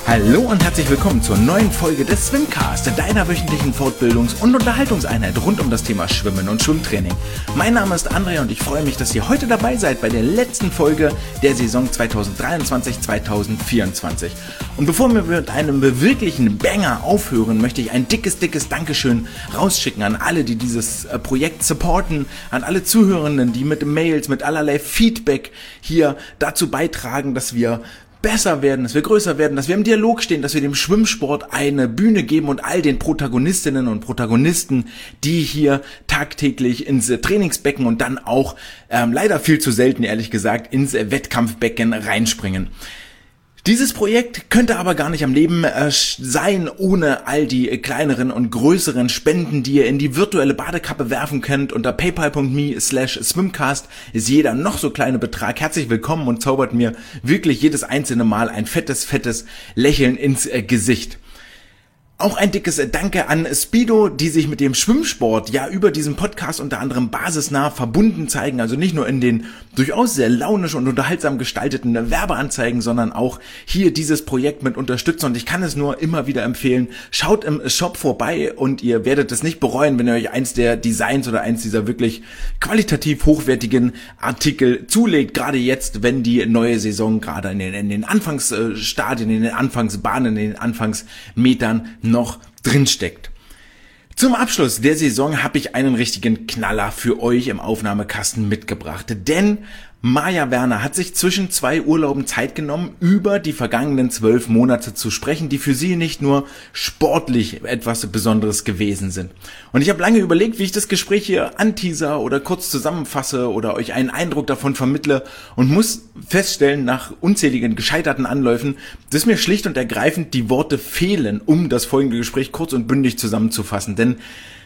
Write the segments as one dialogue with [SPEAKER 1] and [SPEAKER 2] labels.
[SPEAKER 1] Hallo und herzlich willkommen zur neuen Folge des Swimcast, deiner wöchentlichen Fortbildungs- und Unterhaltungseinheit rund um das Thema Schwimmen und Schwimmtraining. Mein Name ist Andrea und ich freue mich, dass ihr heute dabei seid bei der letzten Folge der Saison 2023-2024. Und bevor wir mit einem wirklichen Banger aufhören, möchte ich ein dickes Dankeschön rausschicken an alle, die dieses Projekt supporten, an alle Zuhörenden, die mit Mails, mit allerlei Feedback hier dazu beitragen, dass wir besser werden, dass wir größer werden, dass wir im Dialog stehen, dass wir dem Schwimmsport eine Bühne geben und all den Protagonistinnen und Protagonisten, die hier tagtäglich ins Trainingsbecken und dann auch leider viel zu selten, ehrlich gesagt, ins Wettkampfbecken reinspringen. Dieses Projekt könnte aber gar nicht am Leben sein ohne all die kleineren und größeren Spenden, die ihr in die virtuelle Badekappe werfen könnt. Unter paypal.me/swimcast ist jeder noch so kleine Betrag herzlich willkommen und zaubert mir wirklich jedes einzelne Mal ein fettes Lächeln ins Gesicht. Auch ein dickes Danke an Speedo, die sich mit dem Schwimmsport ja über diesen Podcast unter anderem basisnah verbunden zeigen, also nicht nur in den durchaus sehr launisch und unterhaltsam gestalteten Werbeanzeigen, sondern auch hier dieses Projekt mit unterstützen und ich kann es nur immer wieder empfehlen, schaut im Shop vorbei und ihr werdet es nicht bereuen, wenn ihr euch eins der Designs oder eins dieser wirklich qualitativ hochwertigen Artikel zulegt, gerade jetzt, wenn die neue Saison gerade in den Anfangsstadien, in den Anfangsbahnen, in den Anfangsmetern noch drinsteckt. Zum Abschluss der Saison habe ich einen richtigen Knaller für euch im Aufnahmekasten mitgebracht, denn Maja Werner hat sich zwischen 2 Urlauben Zeit genommen, über die vergangenen 12 Monate zu sprechen, die für sie nicht nur sportlich etwas Besonderes gewesen sind. Und ich habe lange überlegt, wie ich das Gespräch hier anteaser oder kurz zusammenfasse oder euch einen Eindruck davon vermittle und muss feststellen, nach unzähligen gescheiterten Anläufen, dass mir schlicht und ergreifend die Worte fehlen, um das folgende Gespräch kurz und bündig zusammenzufassen. Denn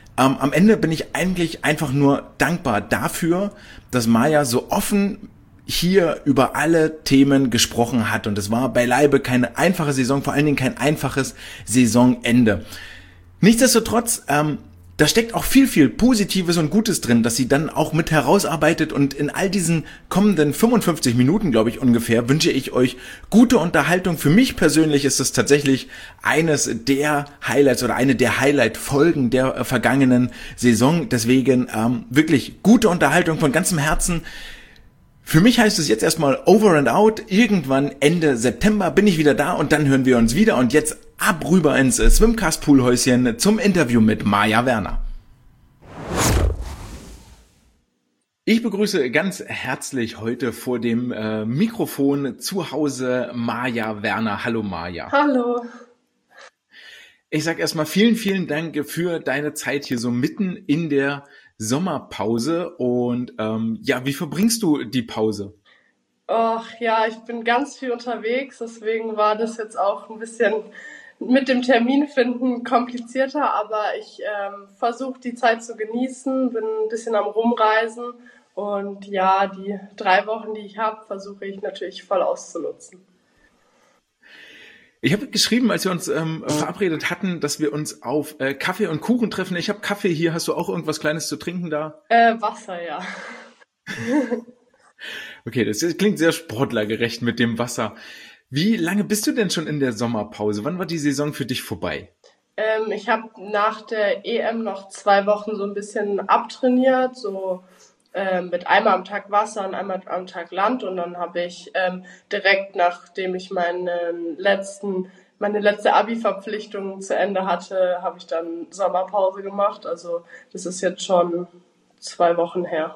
[SPEAKER 1] am Ende bin ich eigentlich einfach nur dankbar dafür, dass Maja so offen hier über alle Themen gesprochen hat. Und es war beileibe keine einfache Saison, vor allen Dingen kein einfaches Saisonende. Nichtsdestotrotz, da steckt auch viel Positives und Gutes drin, dass sie dann auch mit herausarbeitet und in all diesen kommenden 55 Minuten, glaube ich ungefähr, wünsche ich euch gute Unterhaltung. Für mich persönlich ist es tatsächlich eines der Highlights oder eine der Highlight-Folgen der vergangenen Saison. Deswegen wirklich gute Unterhaltung von ganzem Herzen. Für mich heißt es jetzt erstmal over and out. Irgendwann Ende September bin ich wieder da und dann hören wir uns wieder. Und jetzt ab rüber ins Swimcast-Poolhäuschen zum Interview mit Maja Werner. Ich begrüße ganz herzlich heute vor dem Mikrofon zu Hause Maja Werner. Hallo Maja.
[SPEAKER 2] Hallo.
[SPEAKER 1] Ich sag erstmal vielen Dank für deine Zeit hier so mitten in der Sommerpause und wie verbringst du die Pause?
[SPEAKER 2] Ach ja, ich bin ganz viel unterwegs, deswegen war das jetzt auch ein bisschen mit dem Termin finden komplizierter, aber ich versuche die Zeit zu genießen, bin ein bisschen am Rumreisen und ja, die 3 Wochen, die ich habe, versuche ich natürlich voll auszunutzen.
[SPEAKER 1] Ich habe geschrieben, als wir uns verabredet hatten, dass wir uns auf Kaffee und Kuchen treffen. Ich habe Kaffee hier. Hast du auch irgendwas Kleines zu trinken da?
[SPEAKER 2] Wasser, ja.
[SPEAKER 1] Okay, das klingt sehr sportlergerecht mit dem Wasser. Wie lange bist du denn schon in der Sommerpause? Wann war die Saison für dich vorbei?
[SPEAKER 2] Ich habe nach der EM noch 2 Wochen so ein bisschen abtrainiert, so mit einmal am Tag Wasser und einmal am Tag Land und dann habe ich direkt nachdem ich meine letzte Abi-Verpflichtung zu Ende hatte, habe ich dann Sommerpause gemacht. Also das ist jetzt schon 2 Wochen her.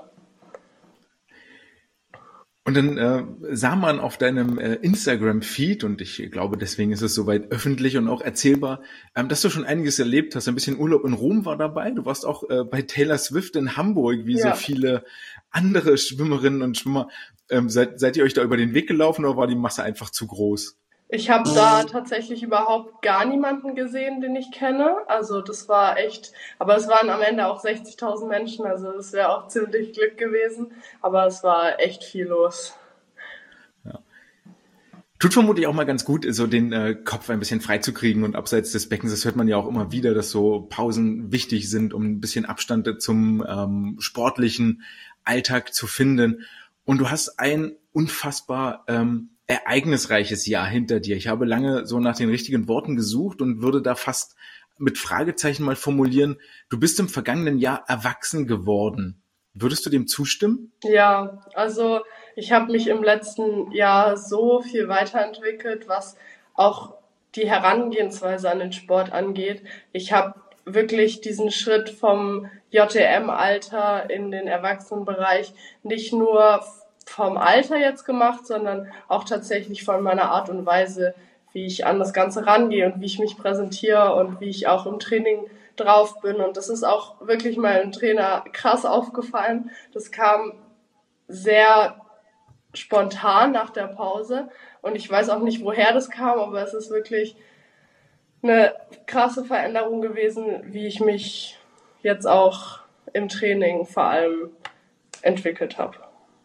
[SPEAKER 1] Und dann sah man auf deinem Instagram-Feed, und ich glaube, deswegen ist es soweit öffentlich und auch erzählbar, dass du schon einiges erlebt hast. Ein bisschen Urlaub in Rom war dabei. Du warst auch bei Taylor Swift in Hamburg, wie so viele andere Schwimmerinnen und Schwimmer. Seid ihr euch da über den Weg gelaufen oder war die Masse einfach zu groß?
[SPEAKER 2] Ich habe da tatsächlich überhaupt gar niemanden gesehen, den ich kenne. Also das war echt, aber es waren am Ende auch 60.000 Menschen, also das wäre auch ziemlich Glück gewesen. Aber es war echt viel los.
[SPEAKER 1] Ja. Tut vermutlich auch mal ganz gut, so den Kopf ein bisschen freizukriegen und abseits des Beckens. Das hört man ja auch immer wieder, dass so Pausen wichtig sind, um ein bisschen Abstand zum sportlichen Alltag zu finden. Und du hast ein unfassbar ereignisreiches Jahr hinter dir. Ich habe lange so nach den richtigen Worten gesucht und würde da fast mit Fragezeichen mal formulieren, du bist im vergangenen Jahr erwachsen geworden. Würdest du dem zustimmen?
[SPEAKER 2] Ja, also ich habe mich im letzten Jahr so viel weiterentwickelt, was auch die Herangehensweise an den Sport angeht. Ich habe wirklich diesen Schritt vom JTM-Alter in den Erwachsenenbereich nicht nur vom Alter jetzt gemacht, sondern auch tatsächlich von meiner Art und Weise, wie ich an das Ganze rangehe und wie ich mich präsentiere und wie ich auch im Training drauf bin. Und das ist auch wirklich meinem Trainer krass aufgefallen. Das kam sehr spontan nach der Pause und ich weiß auch nicht, woher das kam, aber es ist wirklich eine krasse Veränderung gewesen, wie ich mich jetzt auch im Training vor allem entwickelt habe.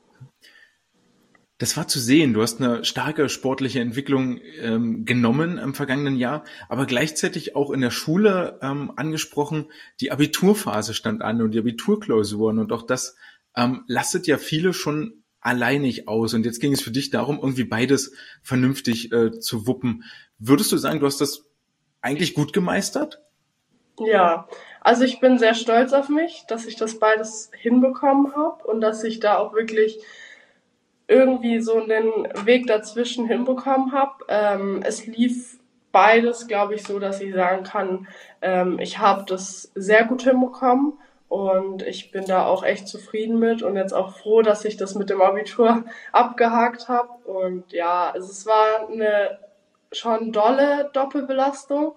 [SPEAKER 1] Das war zu sehen. Du hast eine starke sportliche Entwicklung genommen im vergangenen Jahr, aber gleichzeitig auch in der Schule angesprochen. Die Abiturphase stand an und die Abiturklausuren und auch das lastet ja viele schon alleinig aus. Und jetzt ging es für dich darum, irgendwie beides vernünftig zu wuppen. Würdest du sagen, du hast das eigentlich gut gemeistert?
[SPEAKER 2] Ja, also ich bin sehr stolz auf mich, dass ich das beides hinbekommen habe und dass ich da auch wirklich irgendwie so einen Weg dazwischen hinbekommen habe. Es lief beides, glaube ich, so, dass ich sagen kann, ich habe das sehr gut hinbekommen und ich bin da auch echt zufrieden mit und jetzt auch froh, dass ich das mit dem Abitur abgehakt habe. Und ja, also es war eine schon dolle Doppelbelastung,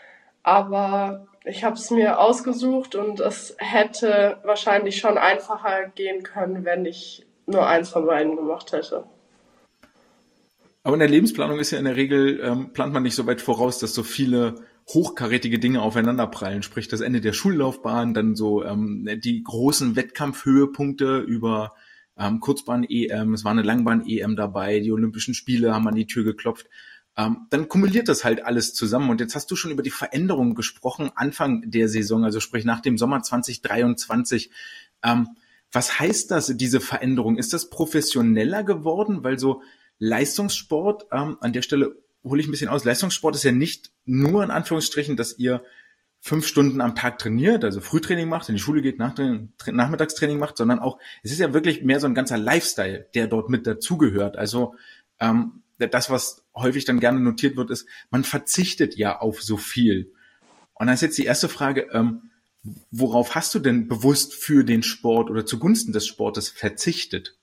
[SPEAKER 2] aber ich habe es mir ausgesucht und es hätte wahrscheinlich schon einfacher gehen können, wenn ich nur eins von beiden gemacht hätte.
[SPEAKER 1] Aber in der Lebensplanung ist ja in der Regel, plant man nicht so weit voraus, dass so viele hochkarätige Dinge aufeinanderprallen, sprich das Ende der Schullaufbahn, dann so die großen Wettkampfhöhepunkte über Kurzbahn-EM, es war eine Langbahn-EM dabei, die Olympischen Spiele haben an die Tür geklopft. Dann kumuliert das halt alles zusammen. Und jetzt hast du schon über die Veränderungen gesprochen, Anfang der Saison, also sprich nach dem Sommer 2023. Was heißt das, diese Veränderung? Ist das professioneller geworden? Weil so Leistungssport, an der Stelle hole ich ein bisschen aus, Leistungssport ist ja nicht nur in Anführungsstrichen, dass ihr 5 Stunden am Tag trainiert, also Frühtraining macht, in die Schule geht, Nachmittagstraining macht, sondern auch, es ist ja wirklich mehr so ein ganzer Lifestyle, der dort mit dazugehört. Also das, was häufig dann gerne notiert wird, ist, man verzichtet ja auf so viel. Und dann ist jetzt die erste Frage, worauf hast du denn bewusst für den Sport oder zugunsten des Sportes verzichtet?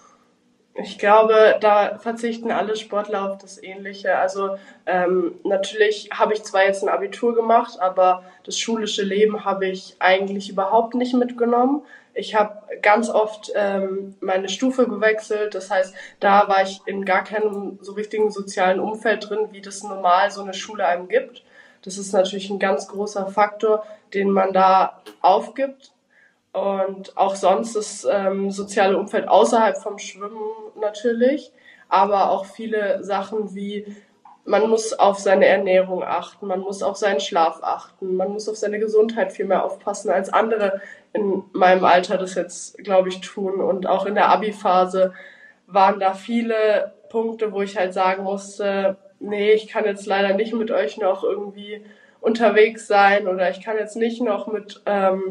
[SPEAKER 2] Ich glaube, da verzichten alle Sportler auf das Ähnliche. Also natürlich habe ich zwar jetzt ein Abitur gemacht, aber das schulische Leben habe ich eigentlich überhaupt nicht mitgenommen. Ich habe ganz oft meine Stufe gewechselt. Das heißt, da war ich in gar keinem so richtigen sozialen Umfeld drin, wie das normal so eine Schule einem gibt. Das ist natürlich ein ganz großer Faktor, den man da aufgibt. Und auch sonst das soziale Umfeld außerhalb vom Schwimmen natürlich, aber auch viele Sachen wie, man muss auf seine Ernährung achten, man muss auf seinen Schlaf achten, man muss auf seine Gesundheit viel mehr aufpassen, als andere in meinem Alter das jetzt, glaube ich, tun. Und auch in der Abi-Phase waren da viele Punkte, wo ich halt sagen musste, nee, ich kann jetzt leider nicht mit euch noch irgendwie unterwegs sein oder ich kann jetzt nicht noch mit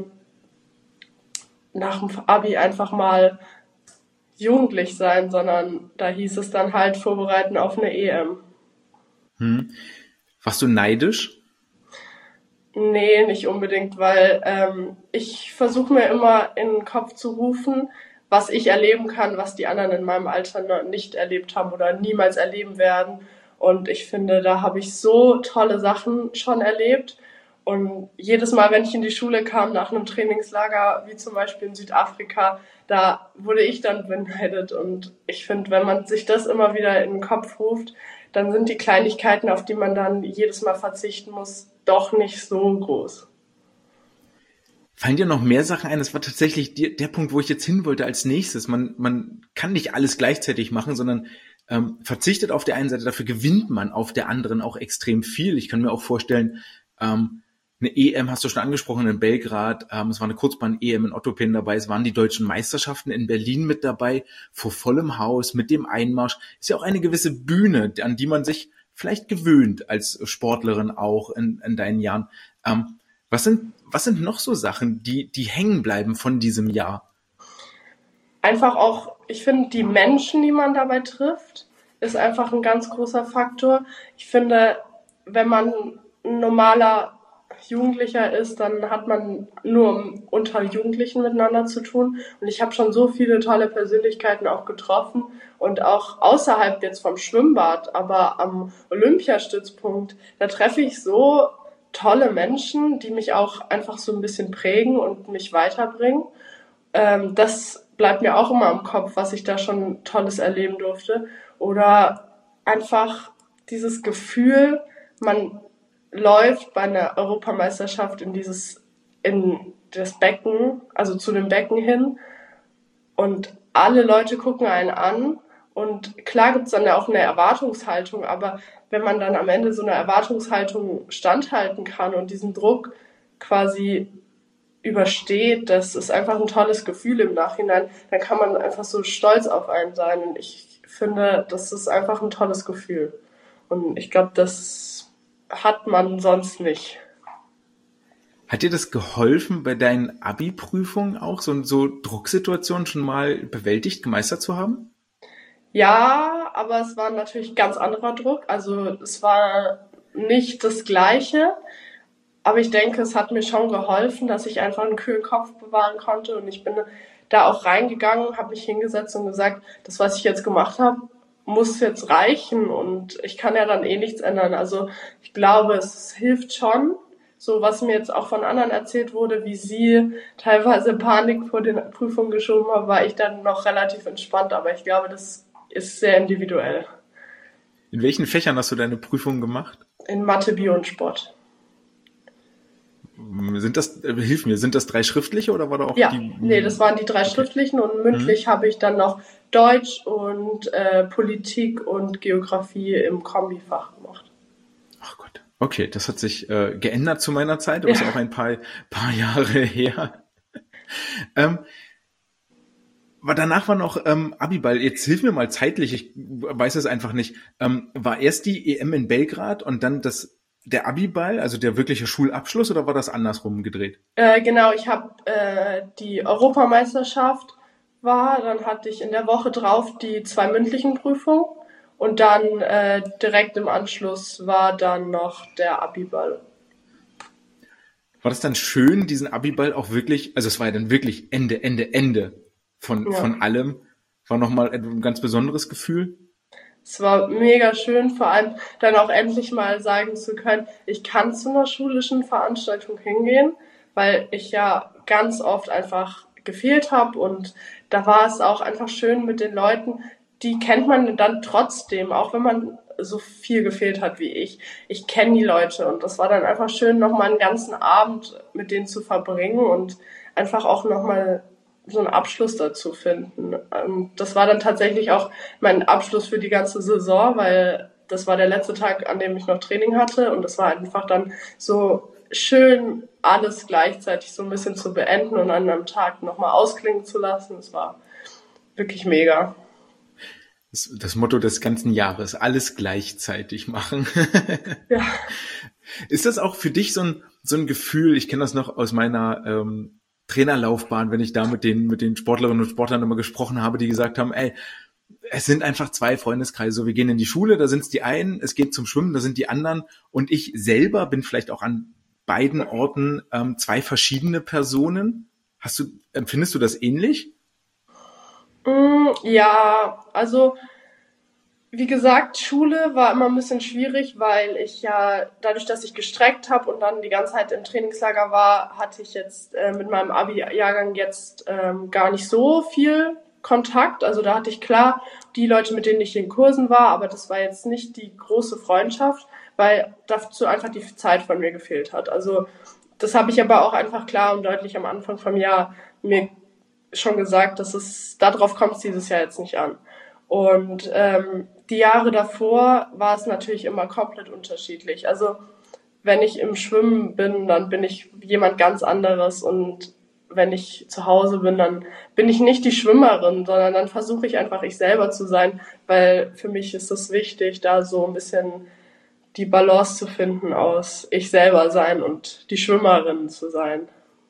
[SPEAKER 2] nach dem Abi einfach mal jugendlich sein, sondern da hieß es dann halt vorbereiten auf eine EM.
[SPEAKER 1] Warst du neidisch?
[SPEAKER 2] Nee, nicht unbedingt, weil ich versuche mir immer in den Kopf zu rufen, was ich erleben kann, was die anderen in meinem Alter nicht erlebt haben oder niemals erleben werden. Und ich finde, da habe ich so tolle Sachen schon erlebt. Und jedes Mal, wenn ich in die Schule kam nach einem Trainingslager, wie zum Beispiel in Südafrika, da wurde ich dann beneidet. Und ich finde, wenn man sich das immer wieder in den Kopf ruft, dann sind die Kleinigkeiten, auf die man dann jedes Mal verzichten muss, doch nicht so groß.
[SPEAKER 1] Fallen dir noch mehr Sachen ein? Das war tatsächlich der Punkt, wo ich jetzt hin wollte als nächstes. Man kann nicht alles gleichzeitig machen, sondern verzichtet auf der einen Seite, dafür gewinnt man auf der anderen auch extrem viel. Ich kann mir auch vorstellen, eine EM, hast du schon angesprochen, in Belgrad, es war eine Kurzbahn-EM in Ottopin dabei, es waren die deutschen Meisterschaften in Berlin mit dabei, vor vollem Haus, mit dem Einmarsch. Ist ja auch eine gewisse Bühne, an die man sich vielleicht gewöhnt als Sportlerin auch in deinen Jahren. Was sind noch so Sachen, die hängen bleiben von diesem Jahr?
[SPEAKER 2] Einfach auch, ich finde, die Menschen, die man dabei trifft, ist einfach ein ganz großer Faktor. Ich finde, wenn man ein normaler Jugendlicher ist, dann hat man nur unter Jugendlichen miteinander zu tun. Und ich habe schon so viele tolle Persönlichkeiten auch getroffen und auch außerhalb jetzt vom Schwimmbad, aber am Olympiastützpunkt, da treffe ich so tolle Menschen, die mich auch einfach so ein bisschen prägen und mich weiterbringen. Das bleibt mir auch immer im Kopf, was ich da schon Tolles erleben durfte. Oder einfach dieses Gefühl, man läuft bei einer Europameisterschaft in das Becken, also zu dem Becken hin, und alle Leute gucken einen an, und klar gibt's dann ja auch eine Erwartungshaltung, aber wenn man dann am Ende so einer Erwartungshaltung standhalten kann und diesen Druck quasi übersteht, das ist einfach ein tolles Gefühl im Nachhinein, dann kann man einfach so stolz auf einen sein, und ich finde, das ist einfach ein tolles Gefühl, und ich glaube, das hat man sonst nicht.
[SPEAKER 1] Hat dir das geholfen, bei deinen Abi-Prüfungen auch so Drucksituationen schon mal bewältigt, gemeistert zu haben?
[SPEAKER 2] Ja, aber es war natürlich ganz anderer Druck. Also es war nicht das Gleiche, aber ich denke, es hat mir schon geholfen, dass ich einfach einen kühlen Kopf bewahren konnte, und ich bin da auch reingegangen, habe mich hingesetzt und gesagt, das, was ich jetzt gemacht habe, muss jetzt reichen, und ich kann ja dann eh nichts ändern. Also ich glaube, es hilft schon. So, was mir jetzt auch von anderen erzählt wurde, wie sie teilweise Panik vor den Prüfungen geschoben haben, war ich dann noch relativ entspannt, aber ich glaube, das ist sehr individuell.
[SPEAKER 1] In welchen Fächern hast du deine Prüfungen gemacht?
[SPEAKER 2] In Mathe, Bio und Sport.
[SPEAKER 1] Hilf mir, sind das 3 schriftliche oder war da auch
[SPEAKER 2] Ja,
[SPEAKER 1] die?
[SPEAKER 2] nee, das waren die 3 schriftlichen, und mündlich habe ich dann noch Deutsch und Politik und Geografie im Kombifach gemacht.
[SPEAKER 1] Ach Gott. Okay, das hat sich geändert zu meiner Zeit, aber ist auch ein paar Jahre her. Danach war noch Abiball. Jetzt hilf mir mal zeitlich, ich weiß es einfach nicht. War erst die EM in Belgrad und dann der Abiball, also der wirkliche Schulabschluss, oder war das andersrum gedreht?
[SPEAKER 2] Genau, ich habe die Europameisterschaft dann hatte ich in der Woche drauf die 2 mündlichen Prüfungen, und dann direkt im Anschluss war dann noch der Abiball.
[SPEAKER 1] War das dann schön, diesen Abiball auch wirklich, also es war ja dann wirklich Ende von allem, war nochmal ein ganz besonderes Gefühl?
[SPEAKER 2] Es war mega schön, vor allem dann auch endlich mal sagen zu können, ich kann zu einer schulischen Veranstaltung hingehen, weil ich ja ganz oft einfach gefehlt habe, und da war es auch einfach schön mit den Leuten, die kennt man dann trotzdem, auch wenn man so viel gefehlt hat wie ich. Ich kenne die Leute, und das war dann einfach schön, nochmal einen ganzen Abend mit denen zu verbringen und einfach auch nochmal so einen Abschluss dazu finden. Das war dann tatsächlich auch mein Abschluss für die ganze Saison, weil das war der letzte Tag, an dem ich noch Training hatte, und das war einfach dann so schön, alles gleichzeitig so ein bisschen zu beenden und an einem Tag nochmal ausklingen zu lassen. Es war wirklich mega.
[SPEAKER 1] Das Motto des ganzen Jahres, alles gleichzeitig machen.
[SPEAKER 2] Ja.
[SPEAKER 1] Ist das auch für dich so ein Gefühl, ich kenne das noch aus meiner Trainerlaufbahn, wenn ich da mit den Sportlerinnen und Sportlern immer gesprochen habe, die gesagt haben, ey, es sind einfach 2 Freundeskreise, so wir gehen in die Schule, da sind es die einen, es geht zum Schwimmen, da sind die anderen, und ich selber bin vielleicht auch an beiden Orten 2 verschiedene Personen. Empfindest du das ähnlich?
[SPEAKER 2] Ja, also wie gesagt, Schule war immer ein bisschen schwierig, weil ich ja dadurch, dass ich gestreckt habe und dann die ganze Zeit im Trainingslager war, hatte ich jetzt mit meinem Abi-Jahrgang jetzt gar nicht so viel Kontakt. Also da hatte ich klar die Leute, mit denen ich in Kursen war, aber das war jetzt nicht die große Freundschaft, weil dazu einfach die Zeit von mir gefehlt hat. Also das habe ich aber auch einfach klar und deutlich am Anfang vom Jahr mir schon gesagt, darauf kommt es dieses Jahr jetzt nicht an. Und die Jahre davor war es natürlich immer komplett unterschiedlich. Also wenn ich im Schwimmen bin, dann bin ich jemand ganz anderes und wenn ich zu Hause bin, dann bin ich nicht die Schwimmerin, sondern dann versuche ich einfach ich selber zu sein, weil für mich ist es wichtig, da so ein bisschen die Balance zu finden aus ich selber sein und die Schwimmerin zu sein.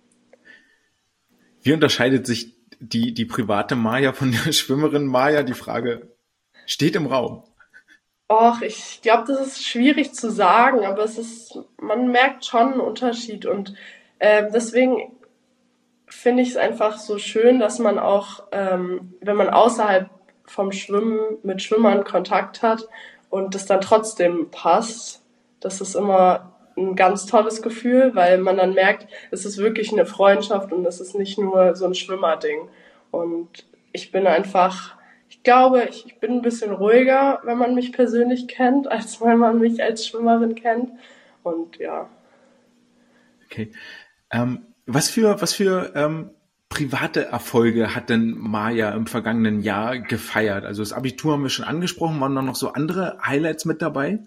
[SPEAKER 1] Wie unterscheidet sich die private Maja von der Schwimmerin Maja? Die Frage steht im Raum.
[SPEAKER 2] Och, ich glaube, das ist schwierig zu sagen, aber man merkt schon einen Unterschied und deswegen finde ich es einfach so schön, dass man auch, wenn man außerhalb vom Schwimmen mit Schwimmern Kontakt hat und das dann trotzdem passt, das ist immer ein ganz tolles Gefühl, weil man dann merkt, es ist wirklich eine Freundschaft und es ist nicht nur so ein Schwimmerding. Und ich bin einfach, ich glaube, ich bin ein bisschen ruhiger, wenn man mich persönlich kennt, als wenn man mich als Schwimmerin kennt. Und ja.
[SPEAKER 1] Okay. Was für private Erfolge hat denn Maja im vergangenen Jahr gefeiert? Also das Abitur haben wir schon angesprochen, waren da noch so andere Highlights mit dabei?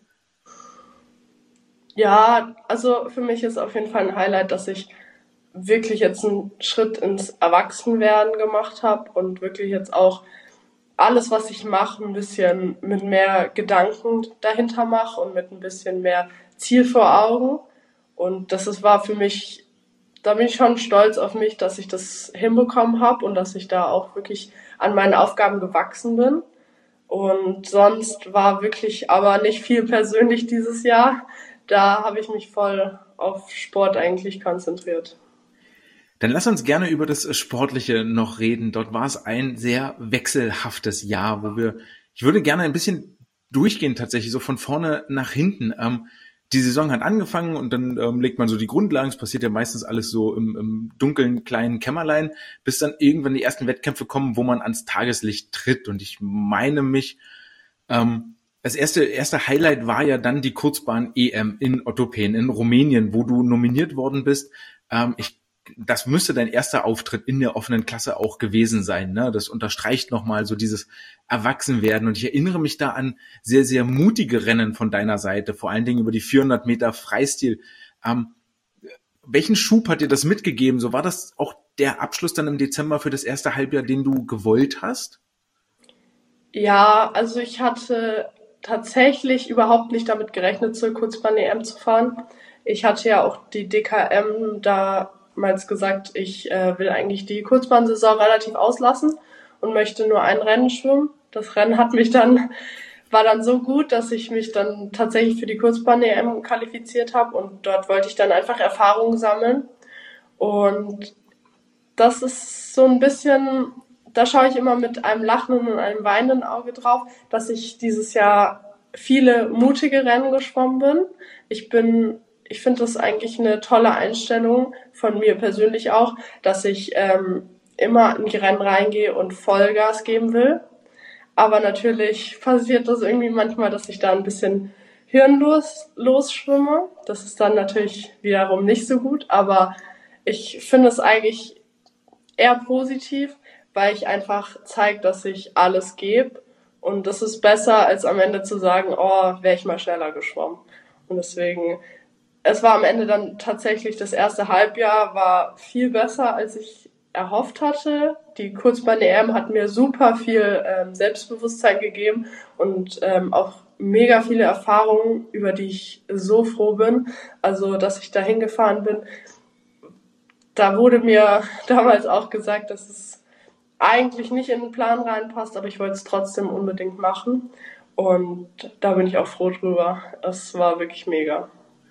[SPEAKER 2] Ja, also für mich ist auf jeden Fall ein Highlight, dass ich wirklich jetzt einen Schritt ins Erwachsenwerden gemacht habe und wirklich jetzt auch alles, was ich mache, ein bisschen mit mehr Gedanken dahinter mache und mit ein bisschen mehr Ziel vor Augen. Und war für mich, da bin ich schon stolz auf mich, dass ich das hinbekommen habe und dass ich da auch wirklich an meinen Aufgaben gewachsen bin. Und sonst war wirklich aber nicht viel persönlich dieses Jahr. Da habe ich mich voll auf Sport eigentlich konzentriert.
[SPEAKER 1] Dann lass uns gerne über das Sportliche noch reden. Dort war es ein sehr wechselhaftes Jahr, ich würde gerne ein bisschen durchgehen tatsächlich, so von vorne nach hinten. Die Saison hat angefangen und dann legt man so die Grundlagen. Es passiert ja meistens alles so im dunklen kleinen Kämmerlein, bis dann irgendwann die ersten Wettkämpfe kommen, wo man ans Tageslicht tritt. Und ich meine mich, das erste Highlight war ja dann die Kurzbahn-EM in Ottopen in Rumänien, wo du nominiert worden bist. Das müsste dein erster Auftritt in der offenen Klasse auch gewesen sein. Ne? Das unterstreicht nochmal so dieses Erwachsenwerden. Und ich erinnere mich da an sehr, sehr mutige Rennen von deiner Seite, vor allen Dingen über die 400 Meter Freistil. Welchen Schub hat dir das mitgegeben? So war das auch der Abschluss dann im Dezember für das erste Halbjahr, den du gewollt hast?
[SPEAKER 2] Ja, also ich hatte tatsächlich überhaupt nicht damit gerechnet, zur Kurzbahn-EM zu fahren. Ich hatte ja auch die DKM damals gesagt, ich will eigentlich die Kurzbahnsaison relativ auslassen und möchte nur ein Rennen schwimmen. Das Rennen war dann so gut, dass ich mich dann tatsächlich für die Kurzbahn-EM qualifiziert habe und dort wollte ich dann einfach Erfahrung sammeln. Und das ist so ein bisschen, da schaue ich immer mit einem lachenden und einem weinenden Auge drauf, dass ich dieses Jahr viele mutige Rennen geschwommen bin. Ich finde das eigentlich eine tolle Einstellung von mir persönlich auch, dass ich immer in die Rennen reingehe und Vollgas geben will. Aber natürlich passiert das irgendwie manchmal, dass ich da ein bisschen hirnlos schwimme. Das ist dann natürlich wiederum nicht so gut, aber ich finde es eigentlich eher positiv, weil ich einfach zeige, dass ich alles gebe. Und das ist besser, als am Ende zu sagen, oh, wäre ich mal schneller geschwommen. Und deswegen, es war am Ende dann tatsächlich, das erste Halbjahr war viel besser, als ich erhofft hatte. Die Kurzbahn-EM hat mir super viel Selbstbewusstsein gegeben und auch mega viele Erfahrungen, über die ich so froh bin. Also, dass ich da hingefahren bin. Da wurde mir damals auch gesagt, dass es eigentlich nicht in den Plan reinpasst, aber ich wollte es trotzdem unbedingt machen. Und da bin ich auch froh drüber. Es war wirklich mega.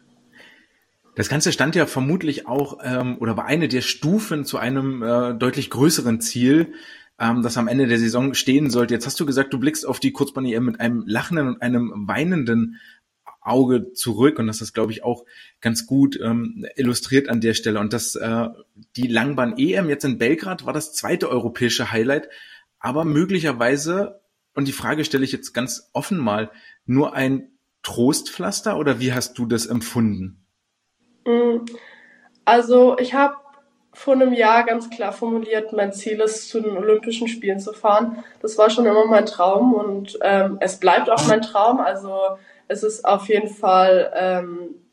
[SPEAKER 1] Das Ganze stand ja vermutlich auch oder war eine der Stufen zu einem deutlich größeren Ziel, das am Ende der Saison stehen sollte. Jetzt hast du gesagt, du blickst auf die Kurzbahn-EM mit einem lachenden und einem weinenden Auge zurück und das ist, glaube ich, auch ganz gut illustriert an der Stelle. Und die Langbahn-EM jetzt in Belgrad war das zweite europäische Highlight, aber möglicherweise, und die Frage stelle ich jetzt ganz offen mal, nur ein Trostpflaster oder wie hast du das empfunden?
[SPEAKER 2] Also ich habe vor einem Jahr ganz klar formuliert, mein Ziel ist, zu den Olympischen Spielen zu fahren. Das war schon immer mein Traum und es bleibt auch mein Traum. Also es ist auf jeden Fall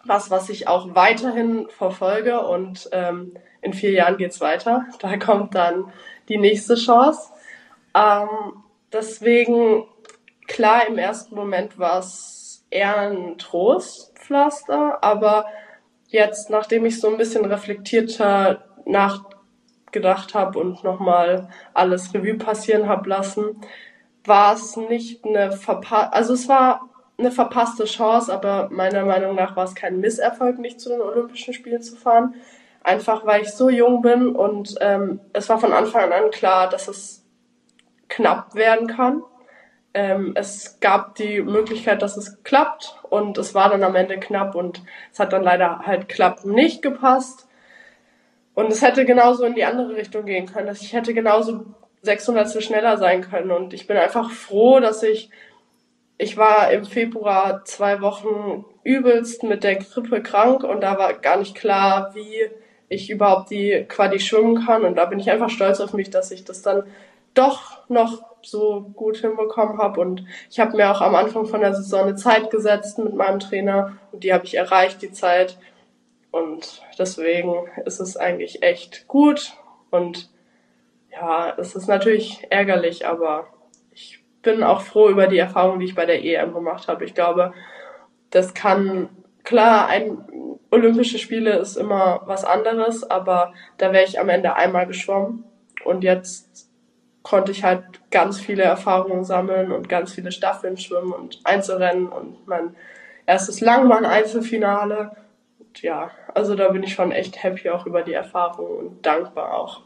[SPEAKER 2] was ich auch weiterhin verfolge und in 4 Jahren geht's weiter. Da kommt dann die nächste Chance. Ähm, deswegen, klar, im ersten Moment war es eher ein Trostpflaster, aber jetzt, nachdem ich so ein bisschen reflektierter nachgedacht habe und nochmal alles Revue passieren habe lassen, war es nicht also es war eine verpasste Chance, aber meiner Meinung nach war es kein Misserfolg, nicht zu den Olympischen Spielen zu fahren. Einfach weil ich so jung bin und es war von Anfang an klar, dass es knapp werden kann. Es gab die Möglichkeit, dass es klappt und es war dann am Ende knapp und es hat dann leider halt klappen nicht gepasst. Und es hätte genauso in die andere Richtung gehen können. Ich hätte genauso 600 schneller sein können und ich bin einfach froh, dass ich war im Februar 2 Wochen übelst mit der Grippe krank und da war gar nicht klar, wie ich überhaupt die Quali schwimmen kann und da bin ich einfach stolz auf mich, dass ich das dann doch noch so gut hinbekommen habe und ich habe mir auch am Anfang von der Saison eine Zeit gesetzt mit meinem Trainer und die habe ich erreicht, die Zeit, und deswegen ist es eigentlich echt gut und ja, es ist natürlich ärgerlich, aber ich bin auch froh über die Erfahrung, die ich bei der EM gemacht habe. Ich glaube, das kann, klar, Olympische Spiele ist immer was anderes, aber da wäre ich am Ende einmal geschwommen und jetzt konnte ich halt ganz viele Erfahrungen sammeln und ganz viele Staffeln schwimmen und Einzelrennen und mein erstes Langbahn-Einzelfinale. Und ja, also da bin ich schon echt happy auch über die Erfahrung und dankbar auch.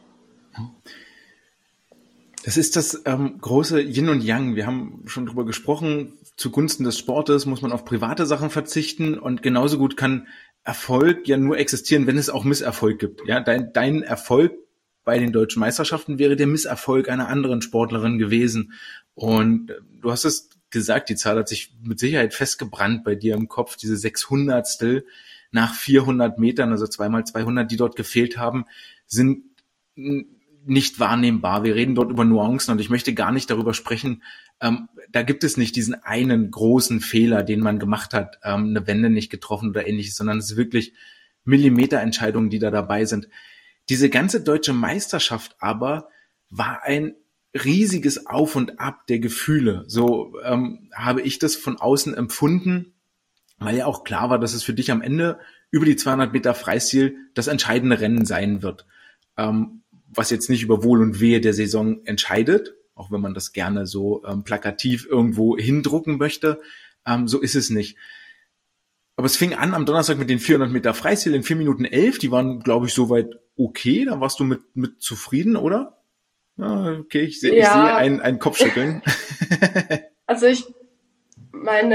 [SPEAKER 1] Das ist das große Yin und Yang. Wir haben schon drüber gesprochen, zugunsten des Sportes muss man auf private Sachen verzichten und genauso gut kann Erfolg ja nur existieren, wenn es auch Misserfolg gibt. Ja, dein Erfolg bei den deutschen Meisterschaften wäre der Misserfolg einer anderen Sportlerin gewesen. Und du hast es gesagt, die Zahl hat sich mit Sicherheit festgebrannt bei dir im Kopf, diese 600stel nach 400 Metern, also 2x200, die dort gefehlt haben, sind nicht wahrnehmbar. Wir reden dort über Nuancen und ich möchte gar nicht darüber sprechen. Da gibt es nicht diesen einen großen Fehler, den man gemacht hat, eine Wende nicht getroffen oder ähnliches, sondern es ist wirklich Millimeterentscheidungen, die da dabei sind. Diese ganze deutsche Meisterschaft aber war ein riesiges Auf und Ab der Gefühle. So habe ich das von außen empfunden, weil ja auch klar war, dass es für dich am Ende über die 200 Meter Freistil das entscheidende Rennen sein wird. Was jetzt nicht über Wohl und Wehe der Saison entscheidet, auch wenn man das gerne so plakativ irgendwo hindrucken möchte, so ist es nicht. Aber es fing an am Donnerstag mit den 400 Meter Freistil in 4 Minuten 11, die waren, glaube ich, soweit okay, da warst du mit zufrieden, oder? Ja, okay, ich sehe ein Kopfschütteln.
[SPEAKER 2] Also mein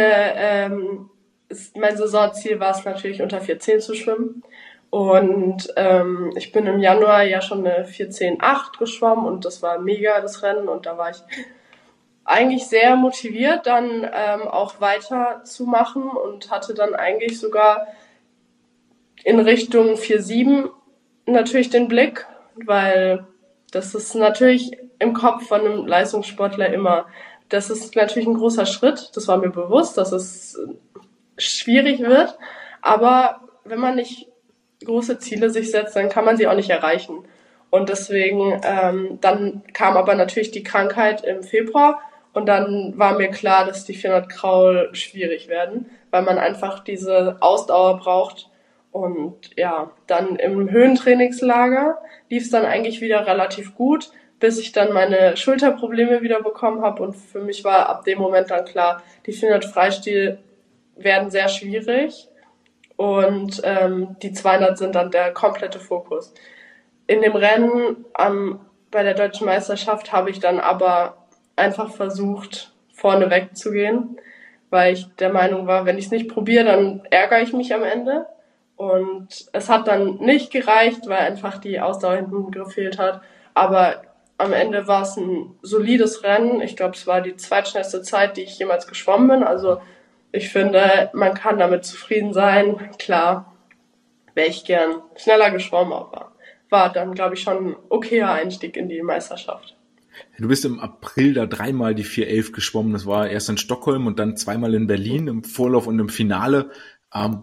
[SPEAKER 2] Saisonziel war es natürlich unter 4:10 zu schwimmen. Und ich bin im Januar ja schon eine 4:10,8 geschwommen und das war mega, das Rennen. Und da war ich eigentlich sehr motiviert, dann auch weiterzumachen und hatte dann eigentlich sogar in Richtung 4:7 natürlich den Blick, weil das ist natürlich im Kopf von einem Leistungssportler immer, das ist natürlich ein großer Schritt. Das war mir bewusst, dass es schwierig wird. Aber wenn man nicht große Ziele sich setzt, dann kann man sie auch nicht erreichen. Und deswegen, dann kam aber natürlich die Krankheit im Februar und dann war mir klar, dass die 400 Kraul schwierig werden, weil man einfach diese Ausdauer braucht. Und ja, dann im Höhentrainingslager lief es dann eigentlich wieder relativ gut, bis ich dann meine Schulterprobleme wieder bekommen habe und für mich war ab dem Moment dann klar, die 400 Freistil werden sehr schwierig. Und die 200 sind dann der komplette Fokus. In dem Rennen bei der Deutschen Meisterschaft habe ich dann aber einfach versucht, vorne wegzugehen, weil ich der Meinung war, wenn ich es nicht probiere, dann ärgere ich mich am Ende. Und es hat dann nicht gereicht, weil einfach die Ausdauer hinten gefehlt hat. Aber am Ende war es ein solides Rennen. Ich glaube, es war die zweitschnellste Zeit, die ich jemals geschwommen bin. Also ich finde, man kann damit zufrieden sein. Klar, wäre ich gern schneller geschwommen, aber war dann, glaube ich, schon ein okayer Einstieg in die Meisterschaft.
[SPEAKER 1] Du bist im April da 3-mal die 4:11 geschwommen. Das war erst in Stockholm und dann 2-mal in Berlin im Vorlauf und im Finale.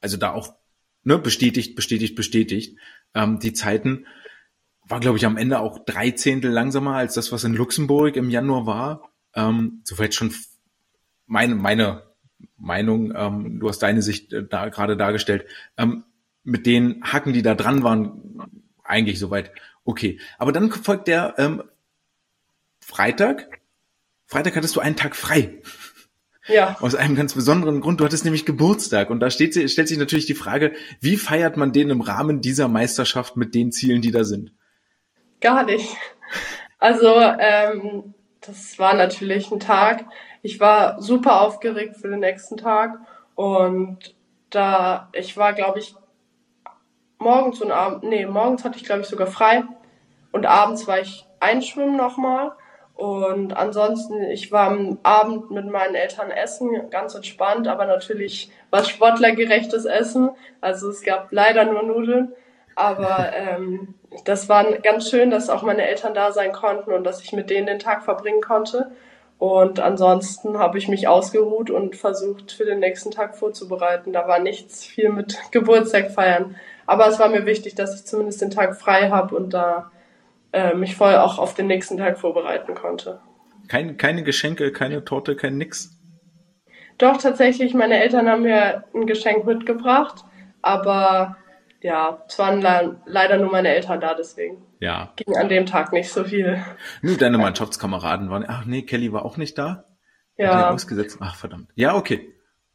[SPEAKER 1] also da auch, ne, bestätigt. Die Zeiten war, glaube ich, am Ende auch 3/10 langsamer als das, was in Luxemburg im Januar war. Soweit schon meine Meinung, du hast deine Sicht da gerade dargestellt. Mit den Hacken, die da dran waren, eigentlich soweit okay. Aber dann folgt der Freitag. Freitag hattest du einen Tag frei.
[SPEAKER 2] Ja.
[SPEAKER 1] Aus einem ganz besonderen Grund. Du hattest nämlich Geburtstag. Und da stellt sich natürlich die Frage, wie feiert man den im Rahmen dieser Meisterschaft mit den Zielen, die da sind?
[SPEAKER 2] Gar nicht. Also, das war natürlich ein Tag. Ich war super aufgeregt für den nächsten Tag. Und ich war, glaube ich, morgens hatte ich, glaube ich, sogar frei. Und abends war ich einschwimmen nochmal. Und ansonsten, ich war am Abend mit meinen Eltern essen, ganz entspannt, aber natürlich was sportlergerechtes Essen. Also es gab leider nur Nudeln. Aber das war ganz schön, dass auch meine Eltern da sein konnten und dass ich mit denen den Tag verbringen konnte. Und ansonsten habe ich mich ausgeruht und versucht, für den nächsten Tag vorzubereiten. Da war nichts viel mit Geburtstag feiern. Aber es war mir wichtig, dass ich zumindest den Tag frei habe und da mich voll auch auf den nächsten Tag vorbereiten konnte.
[SPEAKER 1] Keine Geschenke, keine Torte, kein nix?
[SPEAKER 2] Doch, tatsächlich, meine Eltern haben mir ein Geschenk mitgebracht, aber ja, es waren leider nur meine Eltern da, deswegen
[SPEAKER 1] Ja.
[SPEAKER 2] ging an dem Tag nicht so viel.
[SPEAKER 1] Nur deine Mannschaftskameraden waren, ach nee, Kelly war auch nicht da?
[SPEAKER 2] Ja.
[SPEAKER 1] Hat er ausgesetzt? Ach, verdammt. Ja, okay.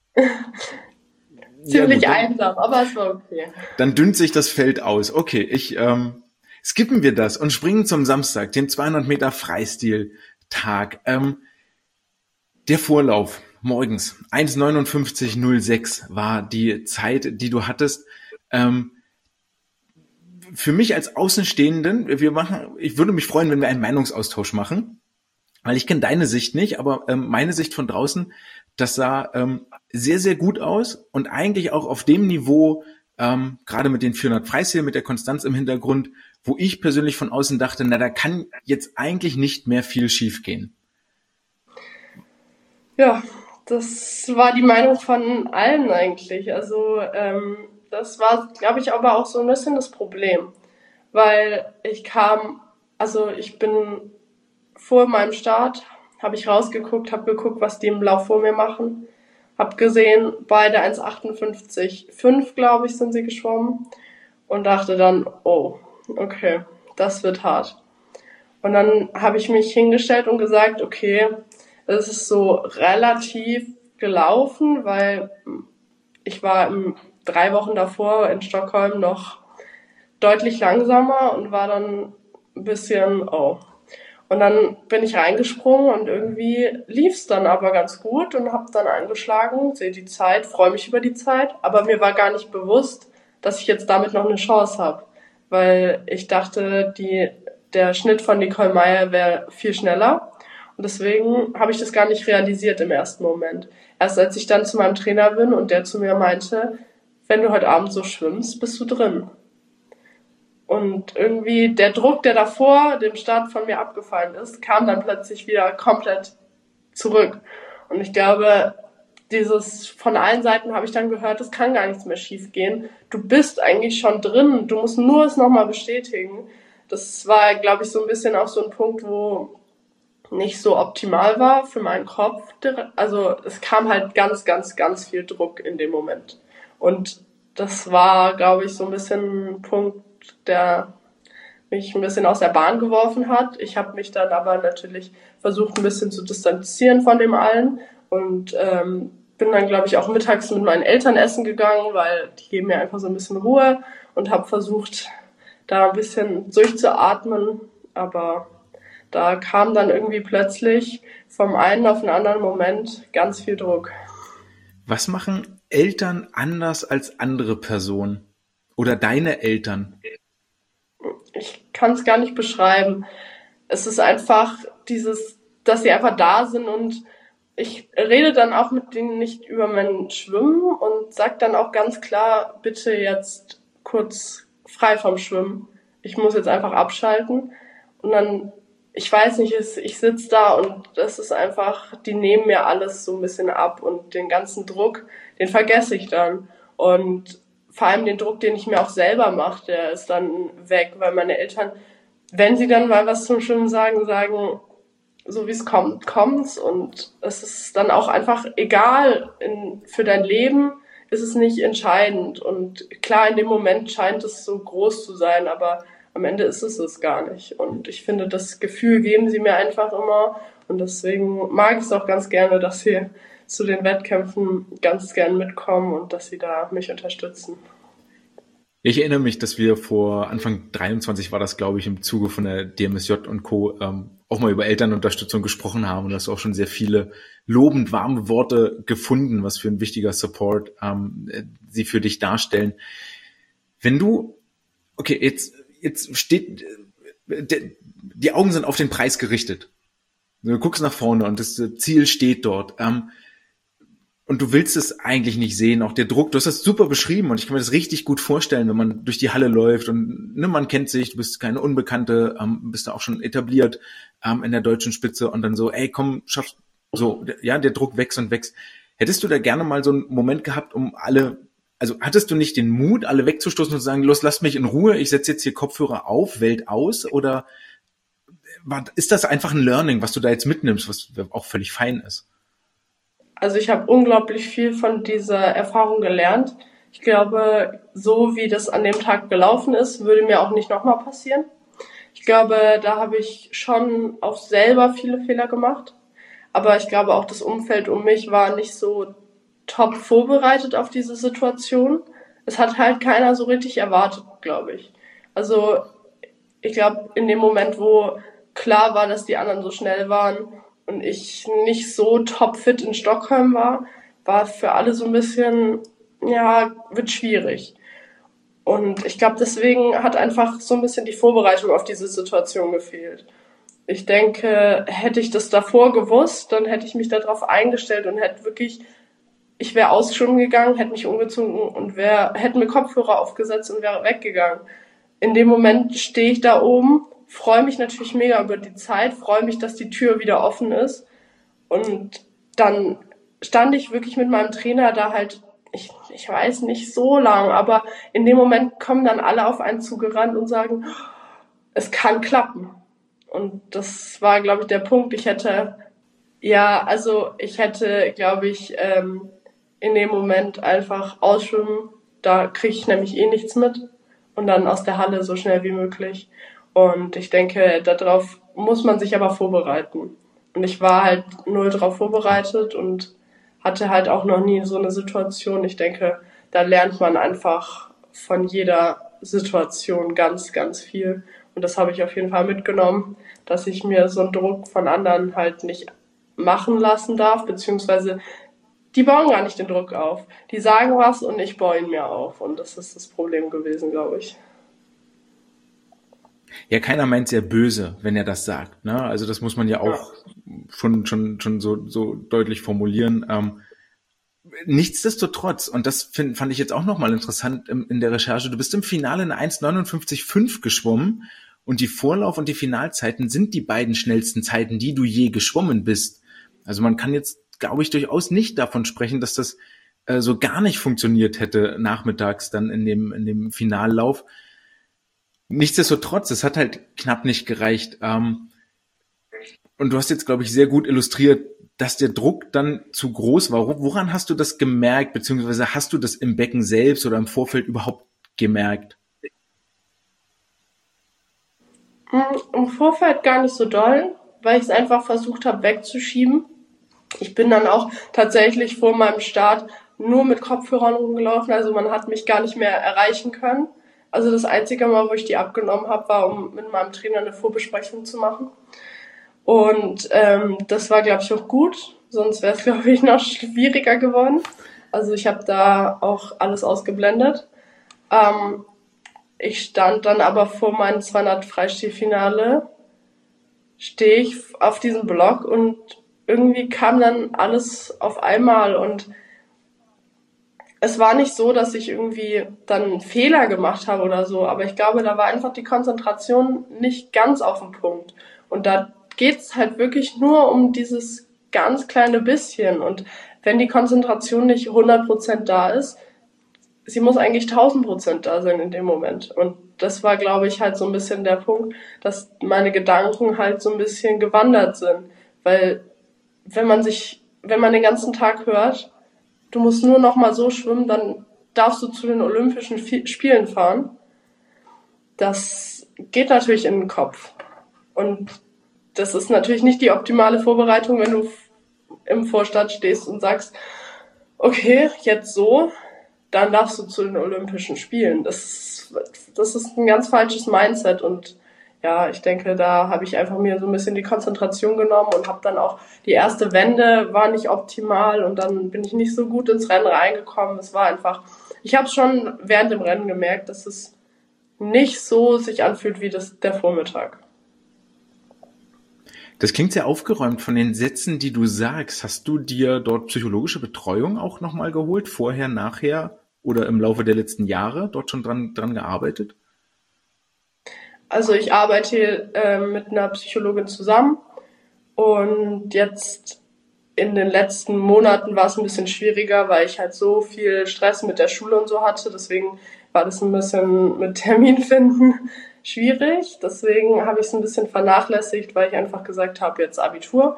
[SPEAKER 2] Ziemlich einsam, aber es war okay.
[SPEAKER 1] Dann dünnt sich das Feld aus. Okay, skippen wir das und springen zum Samstag, dem 200 Meter Freistil-Tag. Der Vorlauf morgens, 1:59:06 war die Zeit, die du hattest. Für mich als Außenstehenden, ich würde mich freuen, wenn wir einen Meinungsaustausch machen, weil ich kenne deine Sicht nicht, aber meine Sicht von draußen, das sah sehr, sehr gut aus und eigentlich auch auf dem Niveau, gerade mit den 400 Freistil, mit der Konstanz im Hintergrund, wo ich persönlich von außen dachte, da kann jetzt eigentlich nicht mehr viel schiefgehen.
[SPEAKER 2] Ja, das war die Meinung von allen eigentlich. Also das war, glaube ich, aber auch so ein bisschen das Problem, weil ich bin vor meinem Start, habe ich rausgeguckt, habe geguckt, was die im Lauf vor mir machen, habe gesehen, beide 1:58,5, glaube ich, sind sie geschwommen und dachte dann, oh, okay, das wird hart. Und dann habe ich mich hingestellt und gesagt, okay, es ist so relativ gelaufen, weil ich war 3 Wochen davor in Stockholm noch deutlich langsamer und war dann ein bisschen, oh. Und dann bin ich reingesprungen und irgendwie lief's dann aber ganz gut und habe dann eingeschlagen, sehe die Zeit, freue mich über die Zeit, aber mir war gar nicht bewusst, dass ich jetzt damit noch eine Chance habe, weil ich dachte, der Schnitt von Nicole Meyer wäre viel schneller und deswegen habe ich das gar nicht realisiert im ersten Moment. Erst als ich dann zu meinem Trainer bin und der zu mir meinte, wenn du heute Abend so schwimmst, bist du drin. Und irgendwie der Druck, der davor dem Start von mir abgefallen ist, kam dann plötzlich wieder komplett zurück. Und ich glaube, von allen Seiten habe ich dann gehört, es kann gar nichts mehr schief gehen. Du bist eigentlich schon drin, du musst nur es nochmal bestätigen. Das war, glaube ich, so ein bisschen auch so ein Punkt, wo nicht so optimal war für meinen Kopf. Also es kam halt ganz, ganz, ganz viel Druck in dem Moment. Und das war, glaube ich, so ein bisschen ein Punkt, der mich ein bisschen aus der Bahn geworfen hat. Ich habe mich dann aber natürlich versucht, ein bisschen zu distanzieren von dem allen und bin dann, glaube ich, auch mittags mit meinen Eltern essen gegangen, weil die geben mir einfach so ein bisschen Ruhe und habe versucht, da ein bisschen durchzuatmen, aber da kam dann irgendwie plötzlich vom einen auf den anderen Moment ganz viel Druck.
[SPEAKER 1] Was machen Eltern anders als andere Personen? Oder deine Eltern?
[SPEAKER 2] Ich kann es gar nicht beschreiben. Es ist einfach dass sie einfach da sind und ich rede dann auch mit denen nicht über mein Schwimmen und sag dann auch ganz klar, bitte jetzt kurz frei vom Schwimmen. Ich muss jetzt einfach abschalten. Und dann, ich weiß nicht, ich sitze da und das ist einfach, die nehmen mir alles so ein bisschen ab und den ganzen Druck, den vergesse ich dann. Und vor allem den Druck, den ich mir auch selber mache, der ist dann weg, weil meine Eltern, wenn sie dann mal was zum Schwimmen sagen, so wie es kommt, kommt's. Und es ist dann auch einfach egal, für dein Leben ist es nicht entscheidend. Und klar, in dem Moment scheint es so groß zu sein, aber am Ende ist es gar nicht. Und ich finde, das Gefühl geben sie mir einfach immer. Und deswegen mag ich es auch ganz gerne, dass sie zu den Wettkämpfen ganz gern mitkommen und dass sie da mich unterstützen.
[SPEAKER 1] Ich erinnere mich, dass wir vor Anfang 23 war das, glaube ich, im Zuge von der DMSJ und Co. Auch mal über Elternunterstützung gesprochen haben, und du hast auch schon sehr viele lobend warme Worte gefunden, was für ein wichtiger Support sie für dich darstellen. Wenn du, okay, jetzt steht, die Augen sind auf den Preis gerichtet. Du guckst nach vorne und das Ziel steht dort. Und du willst es eigentlich nicht sehen, auch der Druck, du hast das super beschrieben und ich kann mir das richtig gut vorstellen, wenn man durch die Halle läuft und man kennt sich, du bist keine Unbekannte, bist da auch schon etabliert in der deutschen Spitze und dann so, ey komm, schaffst, so, ja, der Druck wächst und wächst. Hättest du da gerne mal so einen Moment gehabt, also hattest du nicht den Mut, alle wegzustoßen und zu sagen, los, lasst mich in Ruhe, ich setze jetzt hier Kopfhörer auf, Welt aus, oder ist das einfach ein Learning, was du da jetzt mitnimmst, was auch völlig fein ist?
[SPEAKER 2] Also ich habe unglaublich viel von dieser Erfahrung gelernt. Ich glaube, so wie das an dem Tag gelaufen ist, würde mir auch nicht nochmal passieren. Ich glaube, da habe ich schon auch selber viele Fehler gemacht. Aber ich glaube auch, das Umfeld um mich war nicht so top vorbereitet auf diese Situation. Es hat halt keiner so richtig erwartet, glaube ich. Also ich glaube, in dem Moment, wo klar war, dass die anderen so schnell waren und ich nicht so topfit in Stockholm war für alle so ein bisschen, ja, wird schwierig. Und ich glaube, deswegen hat einfach so ein bisschen die Vorbereitung auf diese Situation gefehlt. Ich denke, hätte ich das davor gewusst, dann hätte ich mich darauf eingestellt und ich wäre ausschwimmen gegangen, hätte mich umgezogen und hätte mir Kopfhörer aufgesetzt und wäre weggegangen. In dem Moment stehe ich da oben, freue mich natürlich mega über die Zeit, freue mich, dass die Tür wieder offen ist. Und dann stand ich wirklich mit meinem Trainer da halt, ich weiß nicht so lang, aber in dem Moment kommen dann alle auf einen zugerannt und sagen, es kann klappen. Und das war, glaube ich, der Punkt. Ich hätte, glaube ich, in dem Moment einfach ausschwimmen. Da kriege ich nämlich nichts mit. Und dann aus der Halle so schnell wie möglich. Und ich denke, darauf muss man sich aber vorbereiten. Und ich war halt null drauf vorbereitet und hatte halt auch noch nie so eine Situation. Ich denke, da lernt man einfach von jeder Situation ganz, ganz viel. Und das habe ich auf jeden Fall mitgenommen, dass ich mir so einen Druck von anderen halt nicht machen lassen darf, beziehungsweise die bauen gar nicht den Druck auf. Die sagen was und ich baue ihn mir auf. Und das ist das Problem gewesen, glaube ich.
[SPEAKER 1] Ja, keiner meint sehr böse, wenn er das sagt, ne? Also das muss man ja auch schon so deutlich formulieren. Nichtsdestotrotz, und das fand ich jetzt auch nochmal interessant in der Recherche, du bist im Finale eine 1,59,5 geschwommen und die Vorlauf- und die Finalzeiten sind die beiden schnellsten Zeiten, die du je geschwommen bist. Also man kann jetzt, glaube ich, durchaus nicht davon sprechen, dass das so gar nicht funktioniert hätte nachmittags dann in dem Finallauf. Nichtsdestotrotz, es hat halt knapp nicht gereicht. Und du hast jetzt, glaube ich, sehr gut illustriert, dass der Druck dann zu groß war. Woran hast du das gemerkt, beziehungsweise hast du das im Becken selbst oder im Vorfeld überhaupt gemerkt?
[SPEAKER 2] Im Vorfeld gar nicht so doll, weil ich es einfach versucht habe wegzuschieben. Ich bin dann auch tatsächlich vor meinem Start nur mit Kopfhörern rumgelaufen, also man hat mich gar nicht mehr erreichen können. Also das einzige Mal, wo ich die abgenommen habe, war, um mit meinem Trainer eine Vorbesprechung zu machen. Und das war, glaube ich, auch gut. Sonst wäre es, glaube ich, noch schwieriger geworden. Also ich habe da auch alles ausgeblendet. Ich stand dann aber vor meinem 200 Freistilfinale, stehe ich auf diesem Block und irgendwie kam dann alles auf einmal und es war nicht so, dass ich irgendwie dann einen Fehler gemacht habe oder so, aber ich glaube, da war einfach die Konzentration nicht ganz auf den Punkt. Und da geht's halt wirklich nur um dieses ganz kleine bisschen. Und wenn die Konzentration nicht 100% da ist, sie muss eigentlich 1000% da sein in dem Moment. Und das war, glaube ich, halt so ein bisschen der Punkt, dass meine Gedanken halt so ein bisschen gewandert sind. Weil wenn man den ganzen Tag hört, du musst nur noch mal so schwimmen, dann darfst du zu den Olympischen Spielen fahren. Das geht natürlich in den Kopf. Und das ist natürlich nicht die optimale Vorbereitung, wenn du im Vorstand stehst und sagst, okay, jetzt so, dann darfst du zu den Olympischen Spielen. Das ist ein ganz falsches Mindset und ja, ich denke, da habe ich einfach mir so ein bisschen die Konzentration genommen und habe dann auch die erste Wende war nicht optimal und dann bin ich nicht so gut ins Rennen reingekommen. Es war einfach, ich habe schon während dem Rennen gemerkt, dass es nicht so sich anfühlt wie der Vormittag.
[SPEAKER 1] Das klingt sehr aufgeräumt von den Sätzen, die du sagst. Hast du dir dort psychologische Betreuung auch nochmal geholt? Vorher, nachher oder im Laufe der letzten Jahre dort schon dran gearbeitet?
[SPEAKER 2] Also ich arbeite mit einer Psychologin zusammen und jetzt in den letzten Monaten war es ein bisschen schwieriger, weil ich halt so viel Stress mit der Schule und so hatte. Deswegen war das ein bisschen mit Termin finden schwierig. Deswegen habe ich es ein bisschen vernachlässigt, weil ich einfach gesagt habe, jetzt Abitur.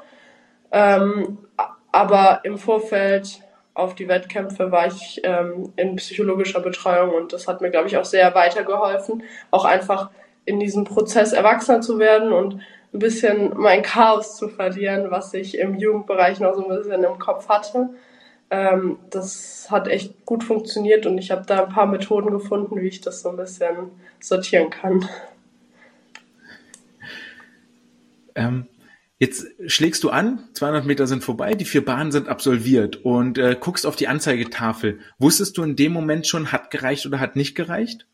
[SPEAKER 2] Aber im Vorfeld auf die Wettkämpfe war ich in psychologischer Betreuung und das hat mir, glaube ich, auch sehr weitergeholfen, auch einfach in diesem Prozess erwachsener zu werden und ein bisschen mein Chaos zu verlieren, was ich im Jugendbereich noch so ein bisschen im Kopf hatte. Das hat echt gut funktioniert und ich habe da ein paar Methoden gefunden, wie ich das so ein bisschen sortieren kann.
[SPEAKER 1] Jetzt schlägst du an, 200 Meter sind vorbei, die 4 Bahnen sind absolviert und guckst auf die Anzeigetafel. Wusstest du in dem Moment schon, hat gereicht oder hat nicht gereicht?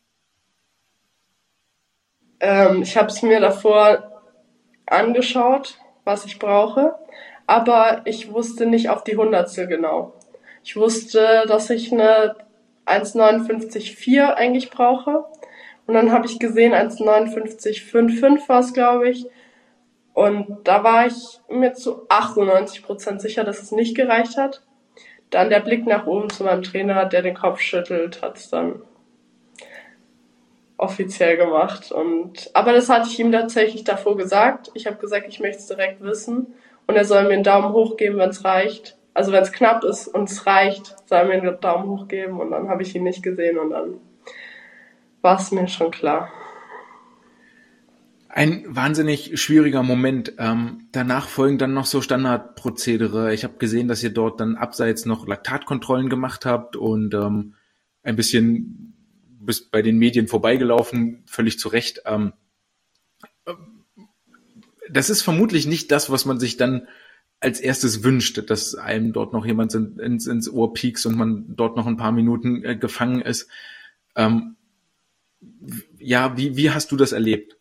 [SPEAKER 2] Ich habe es mir davor angeschaut, was ich brauche, aber ich wusste nicht auf die Hundertstel genau. Ich wusste, dass ich eine 1,59,4 eigentlich brauche und dann habe ich gesehen, 1,59,55 war es, glaube ich. Und da war ich mir zu 98% sicher, dass es nicht gereicht hat. Dann der Blick nach oben zu meinem Trainer, der den Kopf schüttelt, hat es dann offiziell gemacht. Aber das hatte ich ihm tatsächlich davor gesagt. Ich habe gesagt, ich möchte es direkt wissen. Und er soll mir einen Daumen hoch geben, wenn es reicht. Also wenn es knapp ist und es reicht, soll er mir einen Daumen hoch geben. Und dann habe ich ihn nicht gesehen und dann war es mir schon klar.
[SPEAKER 1] Ein wahnsinnig schwieriger Moment. Danach folgen dann noch so Standardprozedere. Ich habe gesehen, dass ihr dort dann abseits noch Laktatkontrollen gemacht habt und ein bisschen bist bei den Medien vorbeigelaufen, völlig zu Recht. Das ist vermutlich nicht das, was man sich dann als erstes wünscht, dass einem dort noch jemand ins Ohr piekst und man dort noch ein paar Minuten gefangen ist. Ja, wie hast du das erlebt?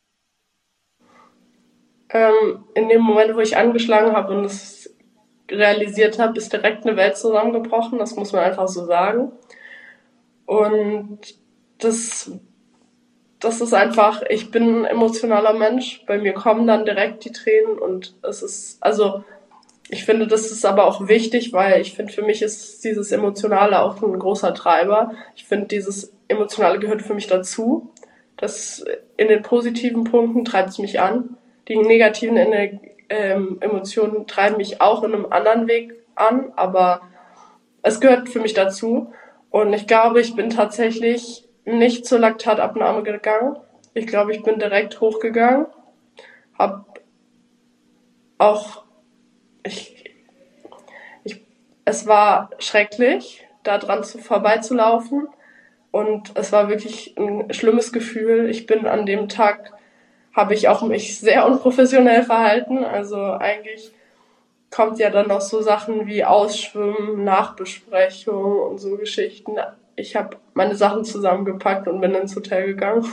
[SPEAKER 2] In dem Moment, wo ich angeschlagen habe und es realisiert habe, ist direkt eine Welt zusammengebrochen. Das muss man einfach so sagen. Und das ist einfach, ich bin ein emotionaler Mensch. Bei mir kommen dann direkt die Tränen und ich finde, das ist aber auch wichtig, weil ich finde, für mich ist dieses Emotionale auch ein großer Treiber. Ich finde, dieses Emotionale gehört für mich dazu. Das in den positiven Punkten treibt es mich an. Die negativen Emotionen treiben mich auch in einem anderen Weg an, aber es gehört für mich dazu. Und ich glaube, ich bin tatsächlich nicht zur Laktatabnahme gegangen. Ich glaube, ich bin direkt hochgegangen. Es war schrecklich, da dran vorbeizulaufen. Und es war wirklich ein schlimmes Gefühl. Ich bin an dem Tag, habe ich auch mich sehr unprofessionell verhalten. Also eigentlich kommt ja dann noch so Sachen wie Ausschwimmen, Nachbesprechung und so Geschichten. Ich habe meine Sachen zusammengepackt und bin ins Hotel gegangen.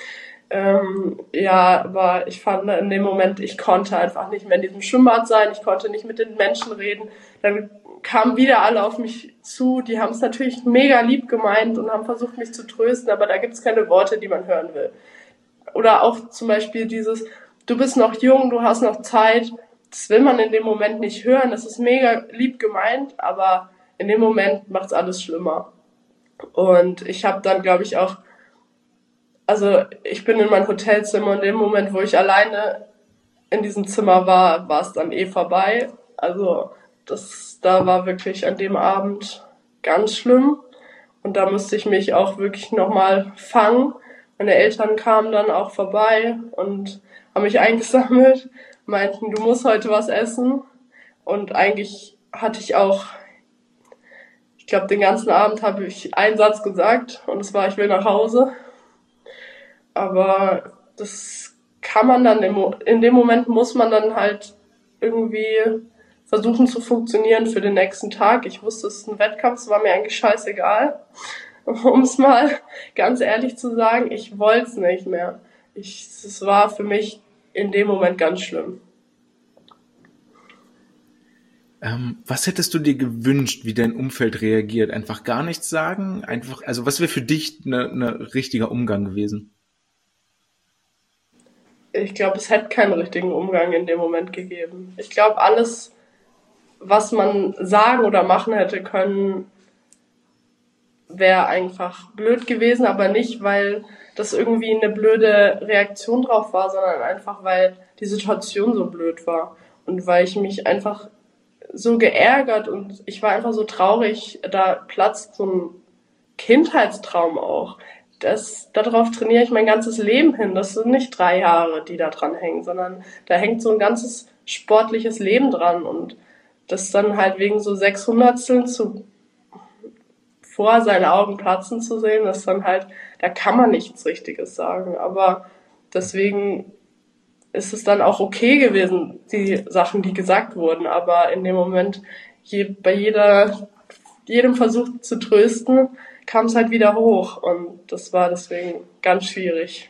[SPEAKER 2] Aber ich fand in dem Moment, ich konnte einfach nicht mehr in diesem Schwimmbad sein. Ich konnte nicht mit den Menschen reden. Dann kamen wieder alle auf mich zu. Die haben es natürlich mega lieb gemeint und haben versucht, mich zu trösten, aber da gibt es keine Worte, die man hören will. Oder auch zum Beispiel dieses, du bist noch jung, du hast noch Zeit. Das will man in dem Moment nicht hören. Das ist mega lieb gemeint, aber in dem Moment macht es alles schlimmer. Und ich habe dann, glaube ich, auch, also ich bin in mein Hotelzimmer und in dem Moment, wo ich alleine in diesem Zimmer war es dann vorbei. Also da war wirklich an dem Abend ganz schlimm. Und da musste ich mich auch wirklich nochmal fangen. Meine Eltern kamen dann auch vorbei und haben mich eingesammelt, meinten, du musst heute was essen. Und eigentlich hatte ich auch, ich glaube, den ganzen Abend habe ich einen Satz gesagt und es war, ich will nach Hause. Aber das kann man dann, in dem Moment muss man dann halt irgendwie versuchen zu funktionieren für den nächsten Tag. Ich wusste, es ist ein Wettkampf, es war mir eigentlich scheißegal. Um es mal ganz ehrlich zu sagen, ich wollte es nicht mehr. Es war für mich in dem Moment ganz schlimm.
[SPEAKER 1] Was hättest du dir gewünscht, wie dein Umfeld reagiert? Einfach gar nichts sagen? Einfach, also was wäre für dich ne richtiger Umgang gewesen?
[SPEAKER 2] Ich glaube, es hätte keinen richtigen Umgang in dem Moment gegeben. Ich glaube, alles, was man sagen oder machen hätte können, wäre einfach blöd gewesen, aber nicht, weil das irgendwie eine blöde Reaktion drauf war, sondern einfach, weil die Situation so blöd war und weil ich mich einfach so geärgert und ich war einfach so traurig, da platzt so ein Kindheitstraum auch. Darauf trainiere ich mein ganzes Leben hin. Das sind nicht 3 Jahre, die da dran hängen, sondern da hängt so ein ganzes sportliches Leben dran und das dann halt wegen so 600steln vor seinen Augen platzen zu sehen, das dann halt, da kann man nichts Richtiges sagen. Aber deswegen ist es dann auch okay gewesen, die Sachen, die gesagt wurden. Aber in dem Moment, bei jedem Versuch zu trösten, kam es halt wieder hoch. Und das war deswegen ganz schwierig.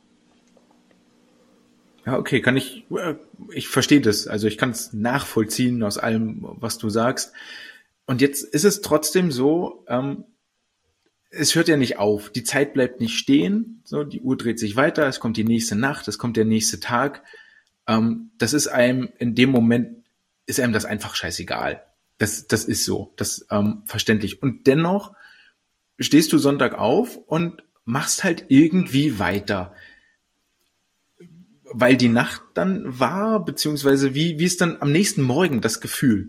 [SPEAKER 1] Ja, okay, ich verstehe das. Also ich kann es nachvollziehen aus allem, was du sagst. Und jetzt ist es trotzdem so, es hört ja nicht auf. Die Zeit bleibt nicht stehen. So, die Uhr dreht sich weiter. Es kommt die nächste Nacht. Es kommt der nächste Tag. Das ist einem in dem Moment ist einem das einfach scheißegal. Das ist so. Das verständlich. Und dennoch stehst du Sonntag auf und machst halt irgendwie weiter, weil die Nacht dann war, beziehungsweise wie ist dann am nächsten Morgen das Gefühl?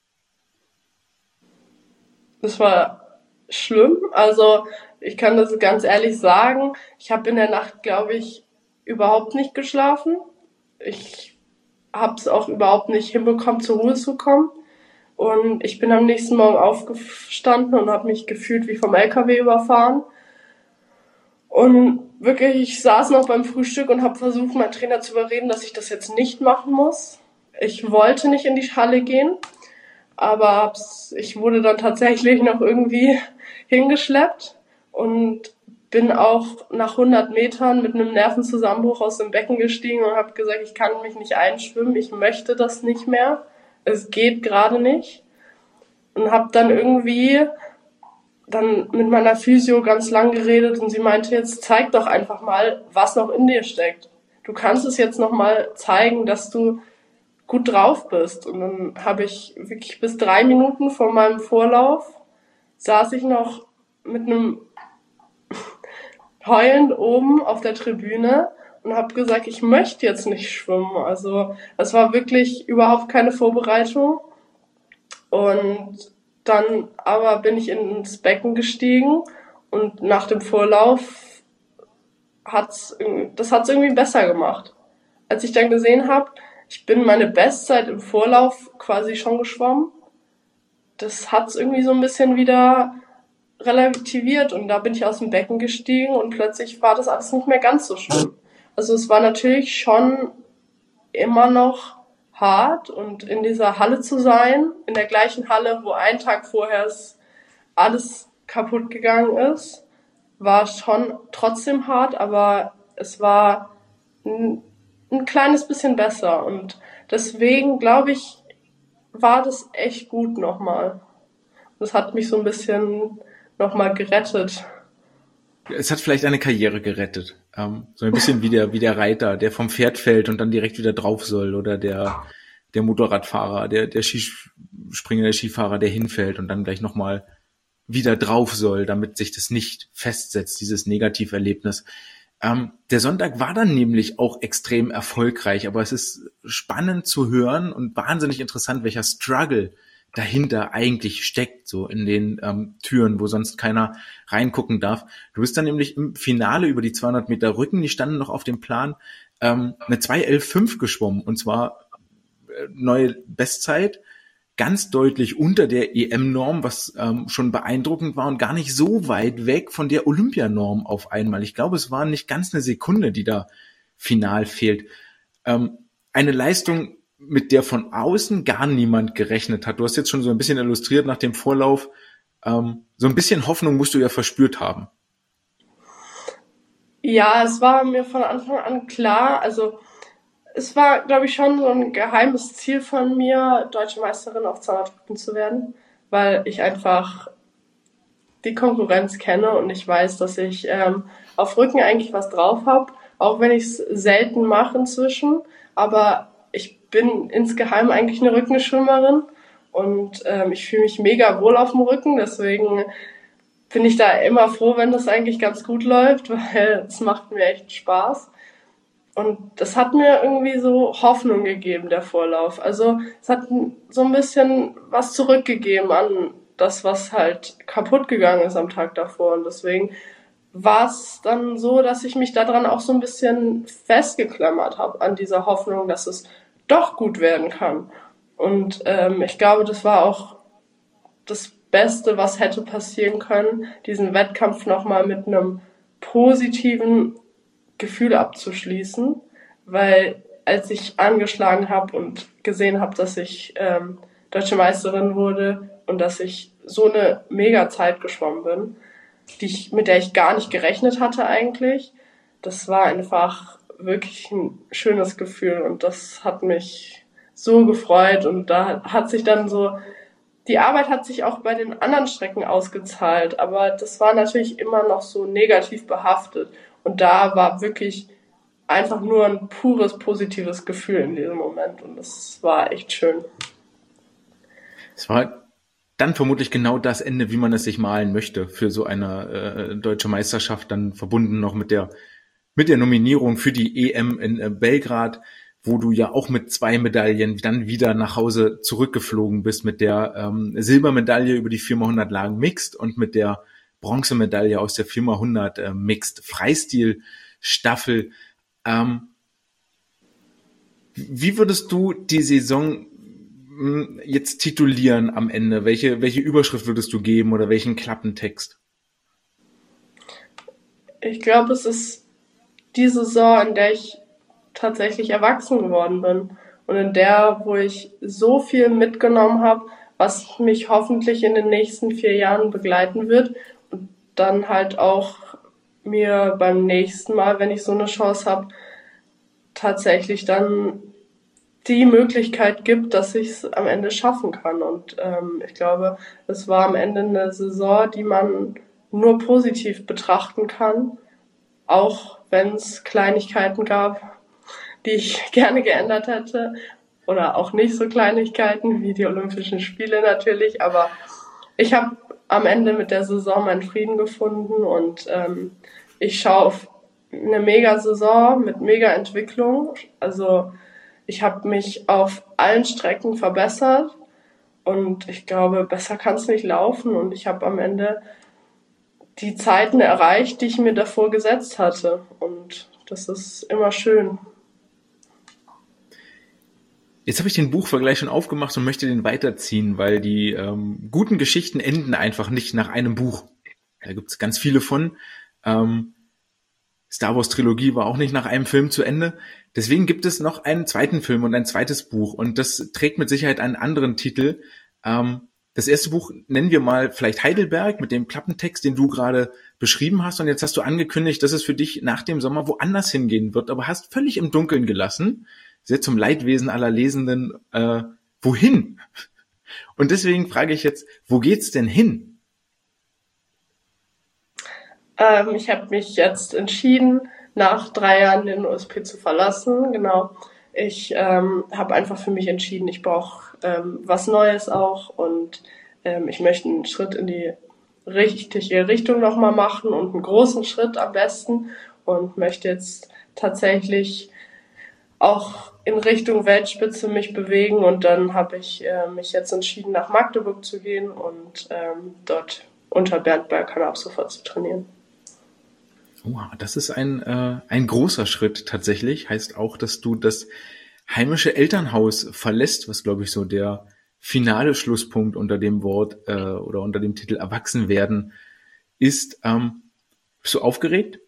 [SPEAKER 2] Das war schlimm. Also ich kann das ganz ehrlich sagen. Ich habe in der Nacht, glaube ich, überhaupt nicht geschlafen. Ich habe es auch überhaupt nicht hinbekommen, zur Ruhe zu kommen. Und ich bin am nächsten Morgen aufgestanden und habe mich gefühlt wie vom LKW überfahren. Und wirklich, ich saß noch beim Frühstück und habe versucht, meinen Trainer zu überreden, dass ich das jetzt nicht machen muss. Ich wollte nicht in die Halle gehen. Aber ich wurde dann tatsächlich noch irgendwie hingeschleppt und bin auch nach 100 Metern mit einem Nervenzusammenbruch aus dem Becken gestiegen und habe gesagt, ich kann mich nicht einschwimmen, ich möchte das nicht mehr, es geht gerade nicht. Und habe dann irgendwie mit meiner Physio ganz lang geredet und sie meinte, jetzt zeig doch einfach mal, was noch in dir steckt. Du kannst es jetzt noch mal zeigen, dass du gut drauf bist. Und dann habe ich wirklich bis 3 Minuten vor meinem Vorlauf saß ich noch mit einem heulend oben auf der Tribüne und habe gesagt, ich möchte jetzt nicht schwimmen. Also es war wirklich überhaupt keine Vorbereitung. Und dann aber bin ich ins Becken gestiegen und nach dem Vorlauf hat's irgendwie besser gemacht. Als ich dann gesehen habe, ich bin meine Bestzeit im Vorlauf quasi schon geschwommen. Das hat's irgendwie so ein bisschen wieder relativiert und da bin ich aus dem Becken gestiegen und plötzlich war das alles nicht mehr ganz so schlimm. Also es war natürlich schon immer noch hart und in dieser Halle zu sein, in der gleichen Halle, wo einen Tag vorher alles kaputt gegangen ist, war schon trotzdem hart, aber es war ein kleines bisschen besser und deswegen glaube ich, war das echt gut nochmal. Das hat mich so ein bisschen nochmal gerettet.
[SPEAKER 1] Es hat vielleicht eine Karriere gerettet. So ein bisschen wie der Reiter, der vom Pferd fällt und dann direkt wieder drauf soll oder der Motorradfahrer, der Skispringer, der Skifahrer, der hinfällt und dann gleich nochmal wieder drauf soll, damit sich das nicht festsetzt, dieses Negativerlebnis. Der Sonntag war dann nämlich auch extrem erfolgreich, aber es ist spannend zu hören und wahnsinnig interessant, welcher Struggle dahinter eigentlich steckt, so in den Türen, wo sonst keiner reingucken darf. Du bist dann nämlich im Finale über die 200 Meter Rücken, die standen noch auf dem Plan, eine 2:11,5 geschwommen, und zwar neue Bestzeit, ganz deutlich unter der EM-Norm, was schon beeindruckend war und gar nicht so weit weg von der Olympianorm auf einmal. Ich glaube, es war nicht ganz eine Sekunde, die da final fehlt. Eine Leistung, mit der von außen gar niemand gerechnet hat. Du hast jetzt schon so ein bisschen illustriert nach dem Vorlauf. So ein bisschen Hoffnung musst du ja verspürt haben.
[SPEAKER 2] Ja, es war mir von Anfang an klar, also es war, glaube ich, schon so ein geheimes Ziel von mir, Deutsche Meisterin auf 200 Rücken zu werden, weil ich einfach die Konkurrenz kenne und ich weiß, dass ich auf Rücken eigentlich was drauf habe, auch wenn ich es selten mache inzwischen, aber ich bin insgeheim eigentlich eine Rückenschwimmerin und ich fühle mich mega wohl auf dem Rücken, deswegen bin ich da immer froh, wenn das eigentlich ganz gut läuft, weil es macht mir echt Spaß. Und das hat mir irgendwie so Hoffnung gegeben, der Vorlauf. Also es hat so ein bisschen was zurückgegeben an das, was halt kaputt gegangen ist am Tag davor. Und deswegen war es dann so, dass ich mich daran auch so ein bisschen festgeklammert habe, an dieser Hoffnung, dass es doch gut werden kann. Und ich glaube, das war auch das Beste, was hätte passieren können, diesen Wettkampf nochmal mit einem positiven Gefühl abzuschließen, weil als ich angeschlagen habe und gesehen habe, dass ich Deutsche Meisterin wurde und dass ich so eine mega Zeit geschwommen bin, mit der ich gar nicht gerechnet hatte eigentlich, das war einfach wirklich ein schönes Gefühl und das hat mich so gefreut und da hat sich dann so, die Arbeit hat sich auch bei den anderen Strecken ausgezahlt, aber das war natürlich immer noch so negativ behaftet. Und da war wirklich einfach nur ein pures, positives Gefühl in diesem Moment. Und das war echt schön.
[SPEAKER 1] Es war dann vermutlich genau das Ende, wie man es sich malen möchte für so eine deutsche Meisterschaft, dann verbunden noch mit der Nominierung für die EM in Belgrad, wo du ja auch mit 2 Medaillen dann wieder nach Hause zurückgeflogen bist, mit der Silbermedaille über die 4x100 Lagen Mixed und mit der Bronzemedaille aus der 4x100 Mixed Freistil-Staffel. Wie würdest du die Saison jetzt titulieren am Ende? Welche Überschrift würdest du geben oder welchen Klappentext?
[SPEAKER 2] Ich glaube, es ist die Saison, in der ich tatsächlich erwachsen geworden bin und in der, wo ich so viel mitgenommen habe, was mich hoffentlich in den nächsten 4 Jahren begleiten wird und dann halt auch mir beim nächsten Mal, wenn ich so eine Chance habe, tatsächlich dann die Möglichkeit gibt, dass ich es am Ende schaffen kann. Und ich glaube, es war am Ende eine Saison, die man nur positiv betrachten kann, auch wenn es Kleinigkeiten gab, die ich gerne geändert hätte oder auch nicht so Kleinigkeiten wie die Olympischen Spiele natürlich, aber ich habe am Ende mit der Saison meinen Frieden gefunden und ich schaue auf eine Mega-Saison mit Mega-Entwicklung. Also ich habe mich auf allen Strecken verbessert und ich glaube, besser kann es nicht laufen und ich habe am Ende die Zeiten erreicht, die ich mir davor gesetzt hatte und das ist immer schön.
[SPEAKER 1] Jetzt habe ich den Buchvergleich schon aufgemacht und möchte den weiterziehen, weil die guten Geschichten enden einfach nicht nach einem Buch. Da gibt es ganz viele von. Star Wars Trilogie war auch nicht nach einem Film zu Ende. Deswegen gibt es noch einen zweiten Film und ein zweites Buch. Und das trägt mit Sicherheit einen anderen Titel. Das erste Buch nennen wir mal vielleicht Heidelberg mit dem Klappentext, den du gerade beschrieben hast. Und jetzt hast du angekündigt, dass es für dich nach dem Sommer woanders hingehen wird, aber hast völlig im Dunkeln gelassen. Sehr zum Leidwesen aller Lesenden. Wohin? Und deswegen frage ich jetzt, wo geht's denn hin?
[SPEAKER 2] Ich habe mich jetzt entschieden, nach 3 Jahren den USP zu verlassen. Genau. Ich habe einfach für mich entschieden, ich brauche was Neues auch und ich möchte einen Schritt in die richtige Richtung nochmal machen und einen großen Schritt am besten und möchte jetzt tatsächlich auch in Richtung Weltspitze mich bewegen und dann habe ich mich jetzt entschieden, nach Magdeburg zu gehen und dort unter Bernd Berghammer ab sofort zu trainieren.
[SPEAKER 1] Oh, das ist ein großer Schritt tatsächlich. Heißt auch, dass du das heimische Elternhaus verlässt, was glaube ich so der finale Schlusspunkt unter dem Wort oder unter dem Titel Erwachsenwerden ist. Bist du aufgeregt?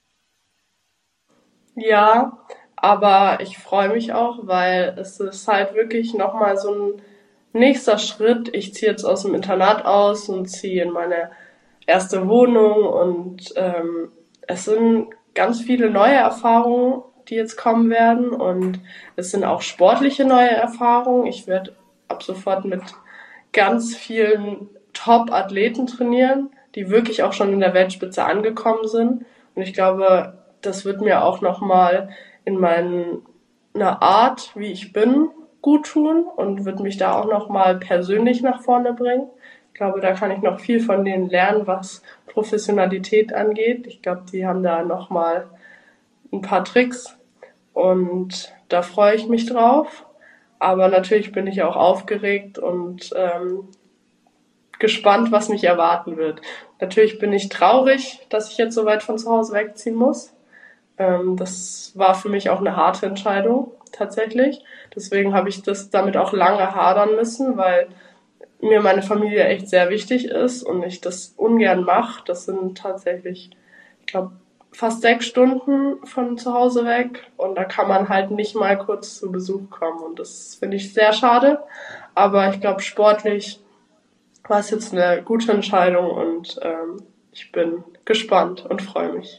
[SPEAKER 2] Ja, aber ich freue mich auch, weil es ist halt wirklich nochmal so ein nächster Schritt. Ich ziehe jetzt aus dem Internat aus und ziehe in meine erste Wohnung und es sind ganz viele neue Erfahrungen, die jetzt kommen werden und es sind auch sportliche neue Erfahrungen. Ich werde ab sofort mit ganz vielen Top-Athleten trainieren, die wirklich auch schon in der Weltspitze angekommen sind und ich glaube, das wird mir auch nochmal in meiner Art, wie ich bin, gut tun und wird mich da auch nochmal persönlich nach vorne bringen. Ich glaube, da kann ich noch viel von denen lernen, was Professionalität angeht. Ich glaube, die haben da nochmal ein paar Tricks und da freue ich mich drauf. Aber natürlich bin ich auch aufgeregt und gespannt, was mich erwarten wird. Natürlich bin ich traurig, dass ich jetzt so weit von zu Hause wegziehen muss. Das war für mich auch eine harte Entscheidung, tatsächlich. Deswegen habe ich das damit auch lange hadern müssen, weil mir meine Familie echt sehr wichtig ist und ich das ungern mache. Das sind tatsächlich, ich glaube, fast 6 Stunden von zu Hause weg und da kann man halt nicht mal kurz zu Besuch kommen und das finde ich sehr schade. Aber ich glaube, sportlich war es jetzt eine gute Entscheidung und ich bin gespannt und freue mich.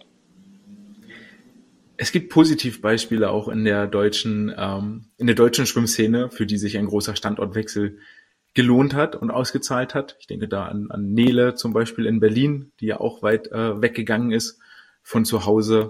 [SPEAKER 1] Es gibt Positivbeispiele auch in der deutschen Schwimmszene, für die sich ein großer Standortwechsel gelohnt hat und ausgezahlt hat. Ich denke da an Nele zum Beispiel in Berlin, die ja auch weit weggegangen ist von zu Hause.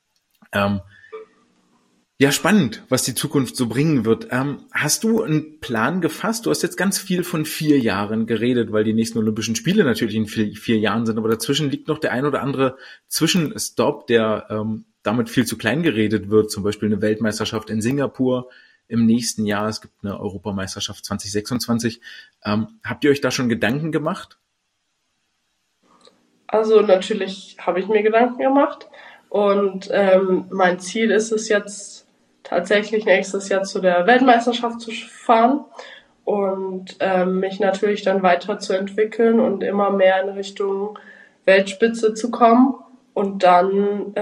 [SPEAKER 1] Ja, spannend, was die Zukunft so bringen wird. Hast du einen Plan gefasst? Du hast jetzt ganz viel von 4 Jahren geredet, weil die nächsten Olympischen Spiele natürlich in 4 Jahren sind, aber dazwischen liegt noch der ein oder andere Zwischenstopp, der damit viel zu klein geredet wird, zum Beispiel eine Weltmeisterschaft in Singapur im nächsten Jahr, es gibt eine Europameisterschaft 2026. Habt ihr euch da schon Gedanken gemacht?
[SPEAKER 2] Also natürlich habe ich mir Gedanken gemacht und mein Ziel ist es jetzt tatsächlich nächstes Jahr zu der Weltmeisterschaft zu fahren und mich natürlich dann weiterzuentwickeln und immer mehr in Richtung Weltspitze zu kommen und dann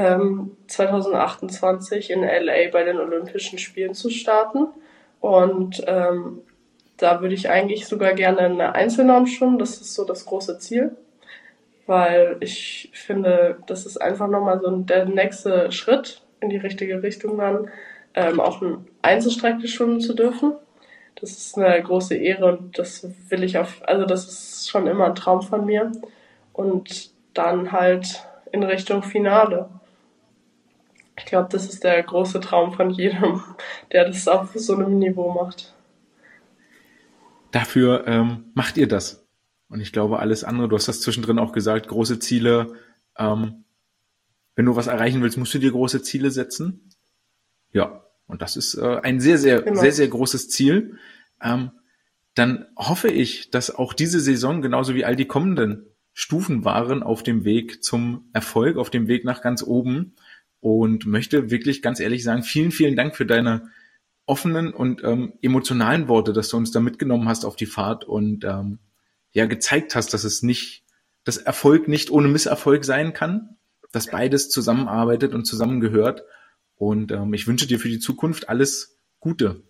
[SPEAKER 2] 2028 in LA bei den Olympischen Spielen zu starten. Und da würde ich eigentlich sogar gerne eine Einzelnorm schwimmen. Das ist so das große Ziel, weil ich finde, das ist einfach nochmal so der nächste Schritt in die richtige Richtung dann, auch ein Einzelstrecke schwimmen zu dürfen. Das ist eine große Ehre und das will ich also das ist schon immer ein Traum von mir. Und dann halt in Richtung Finale. Ich glaube, das ist der große Traum von jedem, der das auf so einem Niveau macht.
[SPEAKER 1] Dafür macht ihr das. Und ich glaube, alles andere, du hast das zwischendrin auch gesagt, große Ziele. Wenn du was erreichen willst, musst du dir große Ziele setzen. Ja, und das ist ein sehr, sehr,
[SPEAKER 2] Genau.
[SPEAKER 1] sehr, sehr großes Ziel. Dann hoffe ich, dass auch diese Saison, genauso wie all die kommenden Stufen waren, auf dem Weg zum Erfolg, auf dem Weg nach ganz oben. Und möchte wirklich ganz ehrlich sagen, vielen, vielen Dank für deine offenen und emotionalen Worte, dass du uns da mitgenommen hast auf die Fahrt und ja gezeigt hast, dass Erfolg nicht ohne Misserfolg sein kann, dass beides zusammenarbeitet und zusammengehört. Und ich wünsche dir für die Zukunft alles Gute.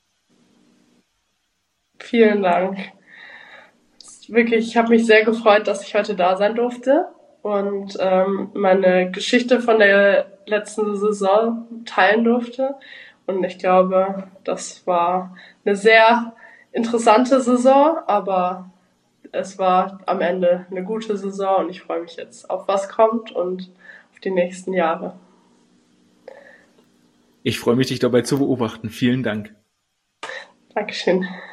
[SPEAKER 2] Vielen Dank. Wirklich, ich habe mich sehr gefreut, dass ich heute da sein durfte und meine Geschichte von der letzten Saison teilen durfte. Und ich glaube, das war eine sehr interessante Saison, aber es war am Ende eine gute Saison und ich freue mich jetzt auf was kommt und auf die nächsten Jahre.
[SPEAKER 1] Ich freue mich, dich dabei zu beobachten. Vielen Dank.
[SPEAKER 2] Dankeschön.